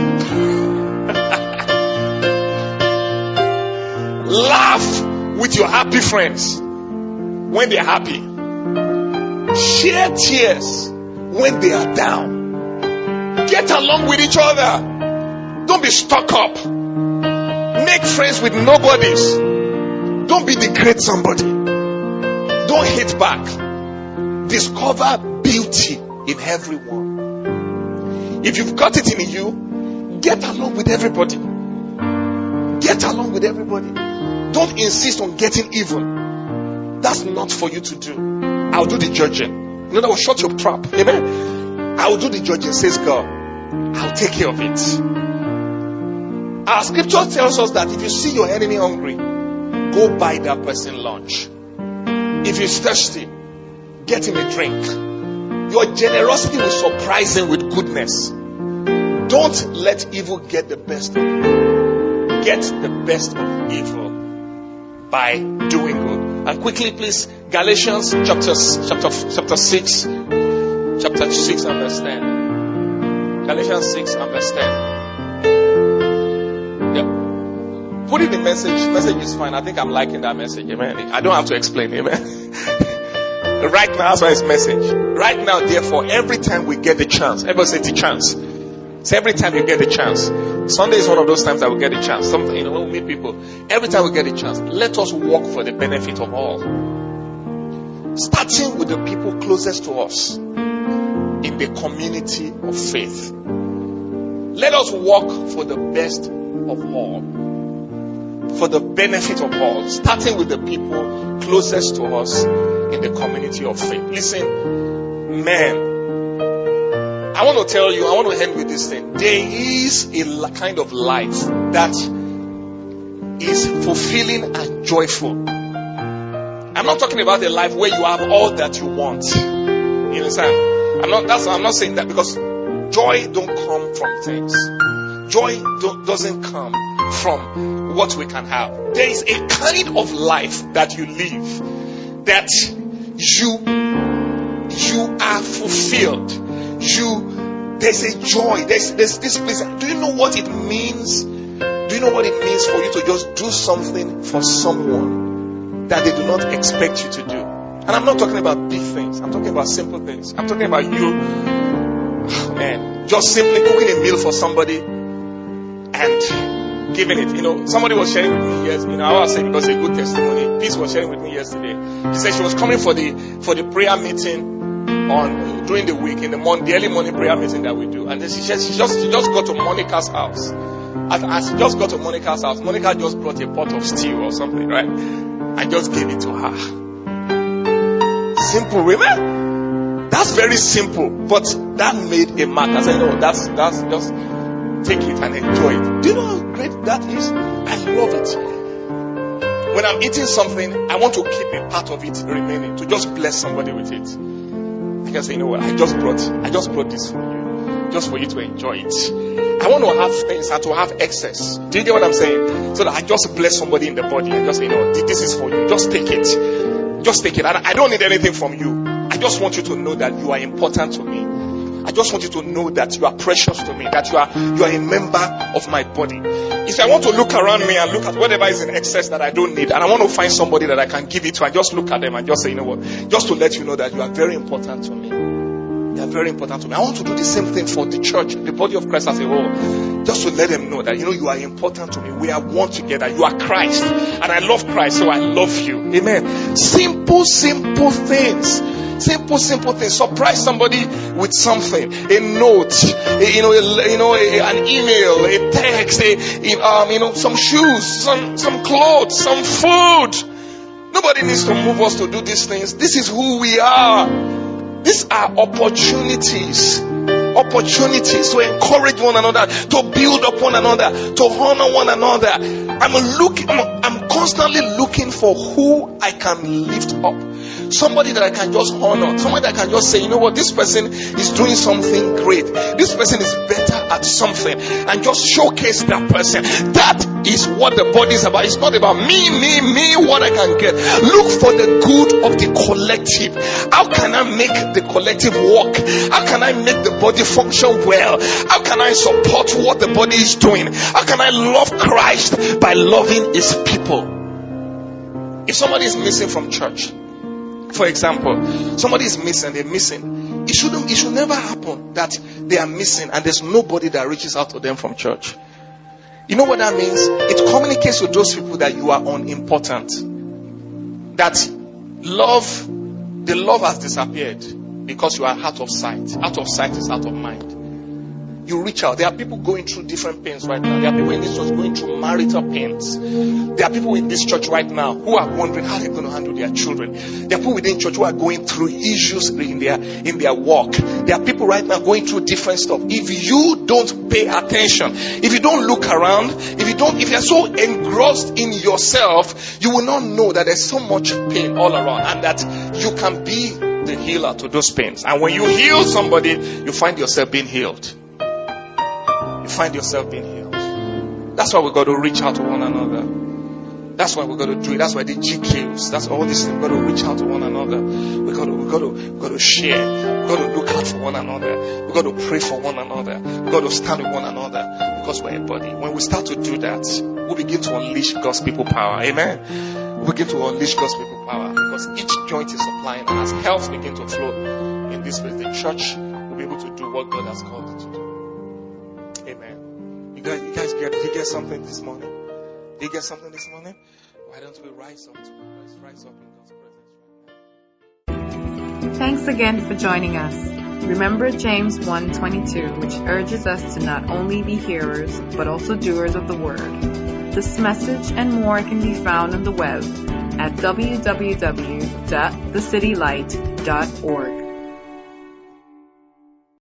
Laugh with your happy friends when they're happy. Share tears when they are down. Get along with each other. Don't be stuck up. Make friends with nobodies. Don't be the great somebody. Don't hate back. Discover beauty in everyone. If you've got it in you, get along with everybody. Get along with everybody. Don't insist on getting even. That's not for you to do. I'll do the judging. In other words, shut your trap. Amen. I'll do the judging, says God. I'll take care of it. Our scripture tells us that if you see your enemy hungry, go buy that person lunch. If he's thirsty, get him a drink. Your generosity will surprise him with goodness. Don't let evil get the best of you. Get the best of evil by doing good. And quickly, please, Galatians chapter 6, and verse 10. Galatians 6 and verse 10. Yeah. Put it in message. Message is fine. I think I'm liking that message. Amen. I don't have to explain. Amen. Right now, that's why it's message. Right now, therefore, every time we get the chance, everybody say the chance. So every time you get the chance. Sunday is one of those times that we get a chance. Something, when we meet people, every time we get a chance, let us work for the benefit of all. Starting with the people closest to us in the community of faith. Let us work for the best of all. For the benefit of all. Starting with the people closest to us in the community of faith. Listen, man. I want to tell you, I want to end with this thing. There is a kind of life that is fulfilling and joyful. I'm not talking about a life where you have all that you want. You understand? I'm not saying that, because joy don't come from things. Joy doesn't come from what we can have. There is a kind of life that you live that you are fulfilled. There's a joy. There's this place. Do you know what it means? Do you know what it means for you to just do something for someone that they do not expect you to do? And I'm not talking about big things. I'm talking about simple things. I'm talking about you, just simply cooking a meal for somebody and giving it. Somebody was sharing with me yesterday. I was saying it was a good testimony. Peace was sharing with me yesterday. She said she was coming for the prayer meeting during the week, in the early morning prayer meeting that we do. And then she said she just got to Monica's house. As she just got to Monica's house, Monica just brought a pot of stew or something, right? And just gave it to her. Simple, women. That's very simple, but that made a mark. I said, no, that's just take it and enjoy it. Do you know how great that is? I love it. When I'm eating something, I want to keep a part of it remaining, to just bless somebody with it. I can say, you know what, I just brought this for you, just for you to enjoy it. I want to have things and to have excess. Do you get what I'm saying? So that I just bless somebody in the body and just say, this is for you. Just take it. Just take it. I don't need anything from you. I just want you to know that you are important to me. I just want you to know that you are precious to me, that you are a member of my body. If I want to look around me and look at whatever is in excess that I don't need, and I want to find somebody that I can give it to, and just look at them and just say, you know what, just to let you know that you are very important to me. You are very important to me. I want to do the same thing for the church, the body of Christ as a whole. Just to let them know that, you are important to me. We are one together. You are Christ. And I love Christ, so I love you. Amen. Simple things. Simple things. Surprise somebody with something. A note, an email, a text, some shoes, some clothes, some food. Nobody needs to move us to do these things. This is who we are. These are opportunities to encourage one another, to build up one another, to honor one another. I'm constantly looking for who I can lift up. Somebody that I can just honor. Somebody that I can just say, you know what, this person is doing something great. This person is better at something. And just showcase that person. That is what the body is about. It's not about me, what I can get. Look for the good of the collective. How can I make the collective work? How can I make the body function well? How can I support what the body is doing? How can I love Christ by loving his people? If somebody is missing from church, for example, somebody is missing, they're missing. It should never happen that they are missing and there's nobody that reaches out to them from church. You know what that means? It communicates to those people that you are unimportant. That the love has disappeared because you are out of sight. Out of sight is out of mind. You reach out. There are people going through different pains right now. There are people in this church going through marital pains. There are people in this church right now who are wondering how they're going to handle their children. There are people within church who are going through issues in their walk. There are people right now going through different stuff. If you don't pay attention, if you don't look around, if you're so engrossed in yourself, you will not know that there's so much pain all around and that you can be the healer to those pains. And when you heal somebody, you find yourself being healed. You find yourself being healed. That's why we got to reach out to one another. That's why we got to do it. That's why the GQs. That's all this. We got to reach out to one another. We got to share. We got to look out for one another. We got to pray for one another. We got to stand with one another because we're a body. When we start to do that, we begin to unleash God's people power. Amen. We begin to unleash God's people power because each joint is supplying, and as health begin to flow in this place, the church will be able to do what God has called it to do. Amen. You guys did you get something this morning? Did you get something this morning? Why don't we rise up in God's presence? Thanks again for joining us. Remember James 1:22, which urges us to not only be hearers, but also doers of the word. This message and more can be found on the web at www.thecitylight.org.